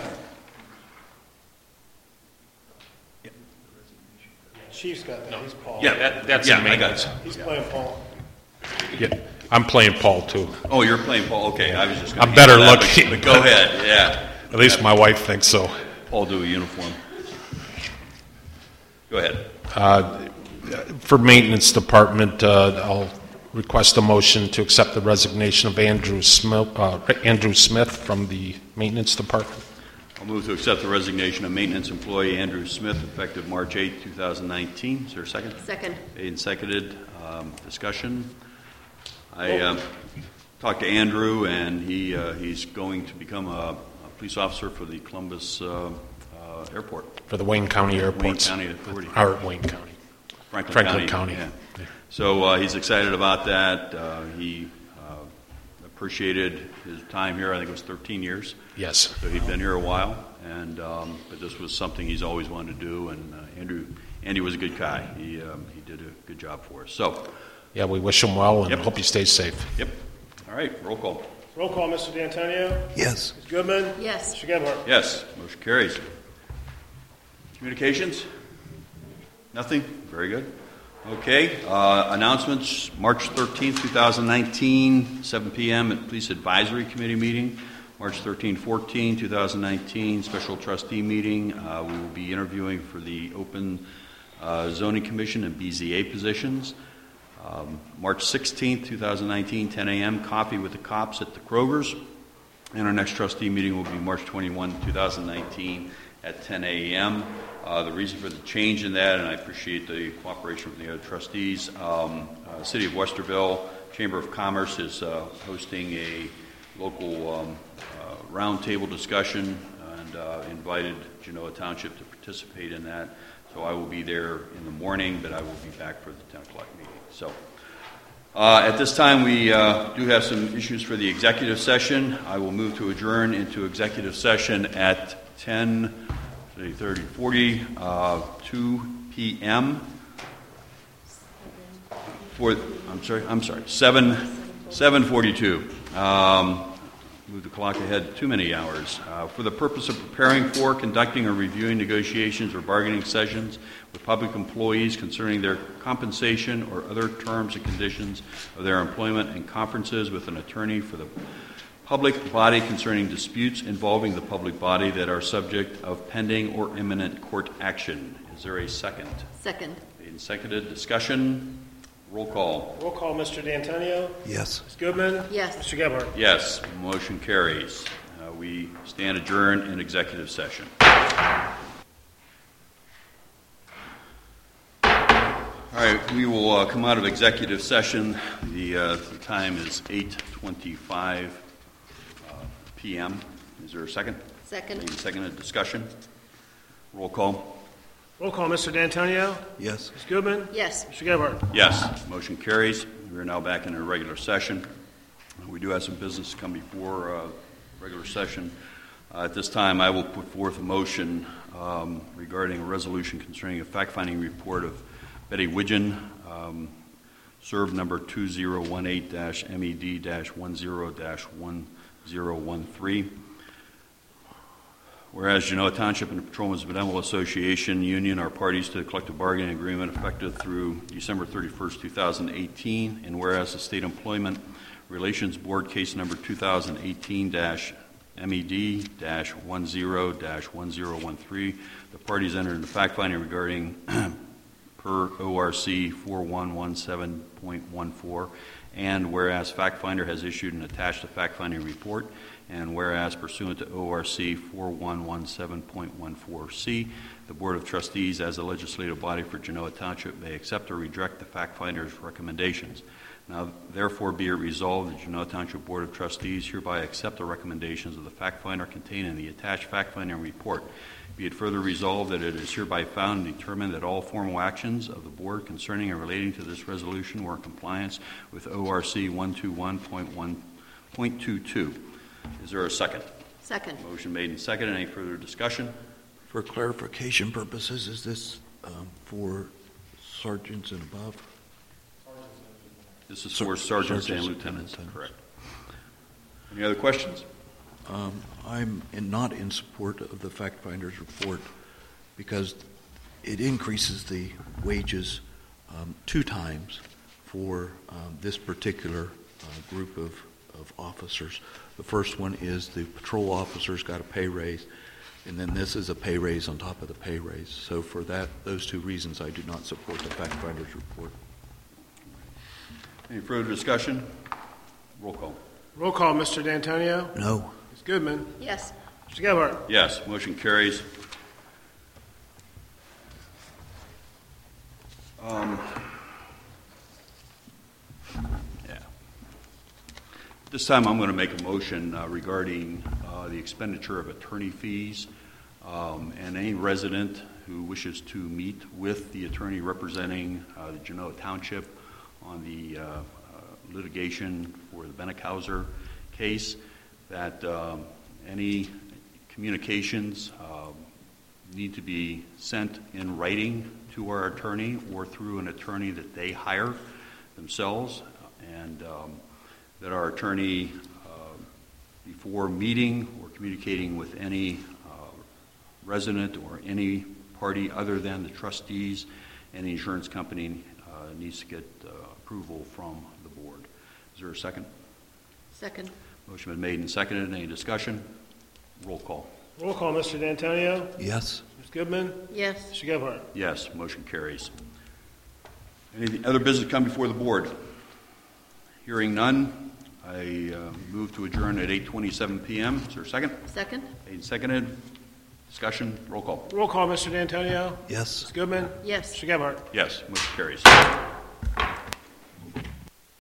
Chief's got that, he's Paul. Yeah, That- that's yeah, in I got maintenance. it. He's playing Paul. Yeah, I'm playing Paul too. Oh, you're playing Paul. Okay, I was just. gonna I'm better handle that, looking. But, but go ahead. Yeah. At least my wife thinks so. Paul do a uniform. Go ahead. Uh, For maintenance department, uh, I'll request a motion to accept the resignation of Andrew Smith, uh, Andrew Smith from the maintenance department. I'll move to accept the resignation of maintenance employee Andrew Smith effective March eighth, two thousand nineteen. Is there a second? Second. Made and seconded. Um, discussion. I um, talked to Andrew, and he uh, he's going to become a, a police officer for the Columbus uh, uh, Airport. For the Wayne County Wayne airports. County Authority. Or Wayne County. Franklin, Franklin County. County. Yeah. So uh, he's excited about that. Uh, he uh, appreciated his time here. I think it was thirteen years. Yes. So he'd been here a while, and um, but this was something he's always wanted to do. And uh, Andrew, Andy was a good guy. He um, he did a good job for us. So, Yeah, we wish him well and Yep. hope he stays safe. yep. All right. Roll call. Roll call, Mister D'Antonio. Yes. Miz Goodman. Yes. Mister Gebhardt. Yes. Motion carries. Communications. Nothing. Very good. Okay, uh, announcements, March thirteenth, two thousand nineteen, seven p.m. at Police Advisory Committee meeting. March thirteenth, fourteenth, two thousand nineteen, Special Trustee meeting. Uh, we will be interviewing for the Open uh, Zoning Commission and B Z A positions. Um, March sixteenth, two thousand nineteen, ten a.m., Coffee with the Cops at the Kroger's. And our next trustee meeting will be March twenty-first, two thousand nineteen at ten a.m. Uh, the reason for the change in that, and I appreciate the cooperation from the other trustees, um, uh, City of Westerville Chamber of Commerce is uh, hosting a local um, uh, roundtable discussion and uh, invited Genoa Township to participate in that. So I will be there in the morning, but I will be back for the ten o'clock meeting. So uh, at this time, we uh, do have some issues for the executive session. I will move to adjourn into executive session at ten thirty, forty, uh, two p.m. For, I'm sorry, I'm sorry, seven, seven forty-two. Um, move the clock ahead too many hours. Uh, for the purpose of preparing for, conducting, or reviewing negotiations or bargaining sessions with public employees concerning their compensation or other terms and conditions of their employment, and conferences with an attorney for the public body concerning disputes involving the public body that are subject of pending or imminent court action. Is there a second? Second. Made and seconded. Discussion. Roll call. Roll call, Mister D'Antonio. Yes. Miz Goodman. Yes. Mister Gebhardt. Yes. Motion carries. Uh, we stand adjourned in executive session. All right, we will uh, come out of executive session. The, uh, the time is eight twenty-five p.m. Is there a second? Second. Made and seconded. Discussion. Roll call. Roll call, Mister D'Antonio. Yes. Miz Goodman. Yes. Mister Gebhardt. Yes. Motion carries. We are now back in a regular session. We do have some business to come before uh, regular session. Uh, at this time, I will put forth a motion um, regarding a resolution concerning a fact-finding report of Betty Widgeon, um, serve number two zero one eight M E D one zero one zero one three. Whereas Genoa Township and the Patrolmen's Benevolent Association Union are parties to the collective bargaining agreement effective through December thirty-first, two thousand eighteen, and whereas the State Employment Relations Board case number two thousand eighteen M E D one zero one zero one three, the parties entered into fact-finding regarding per O R C four one one seven point one four, and whereas fact finder has issued and attached a fact finding report, and whereas pursuant to O R C four one one seven point one four C, the Board of Trustees as a legislative body for Genoa Township may accept or reject the fact finder's recommendations. Now, therefore, be it resolved, the Genoa Township Board of Trustees hereby accept the recommendations of the fact finder contained in the attached fact finding report. Be it further resolved that it is hereby found and determined that all formal actions of the board concerning and relating to this resolution were in compliance with O R C one twenty-one point one point two two. Is there a second? Second. Motion made and seconded. Any further discussion? For clarification purposes, is this um, for sergeants and above? This is for sergeants and lieutenants, correct. Any other questions? Um, I'm in, not in support of the fact finder's report because it increases the wages um, two times for um, this particular uh, group of, of officers. The first one is the patrol officers got a pay raise, and then this is a pay raise on top of the pay raise. So for that, those two reasons, I do not support the fact finder's report. Any further discussion? Roll call. Roll call, Mister D'Antonio. No. Miz Goodman. Yes. Mister Gebhardt. Yes, motion carries. Um, yeah. This time I'm going to make a motion uh, regarding uh, the expenditure of attorney fees, um, and any resident who wishes to meet with the attorney representing uh, the Genoa Township on the uh, uh, litigation for the Beneckhauser case, that um, any communications uh, need to be sent in writing to our attorney or through an attorney that they hire themselves, and um, that our attorney, uh, before meeting or communicating with any uh, resident or any party other than the trustees and the insurance company, uh, needs to get uh, approval from the board. Is there a second? Second. Motion been made and seconded. Any discussion? Roll call. Roll call, Mister D'Antonio. Yes. Miz Goodman. Yes. Mister Gebhardt. Yes, motion carries. Any other business come before the board? Hearing none, I uh, move to adjourn at eight twenty-seven p.m. Is there a second? Second. Made and seconded. Discussion. Roll call. Roll call, Mister D'Antonio. Yes. Miz Goodman. Yes. Mister Gebhardt. Yes, motion carries.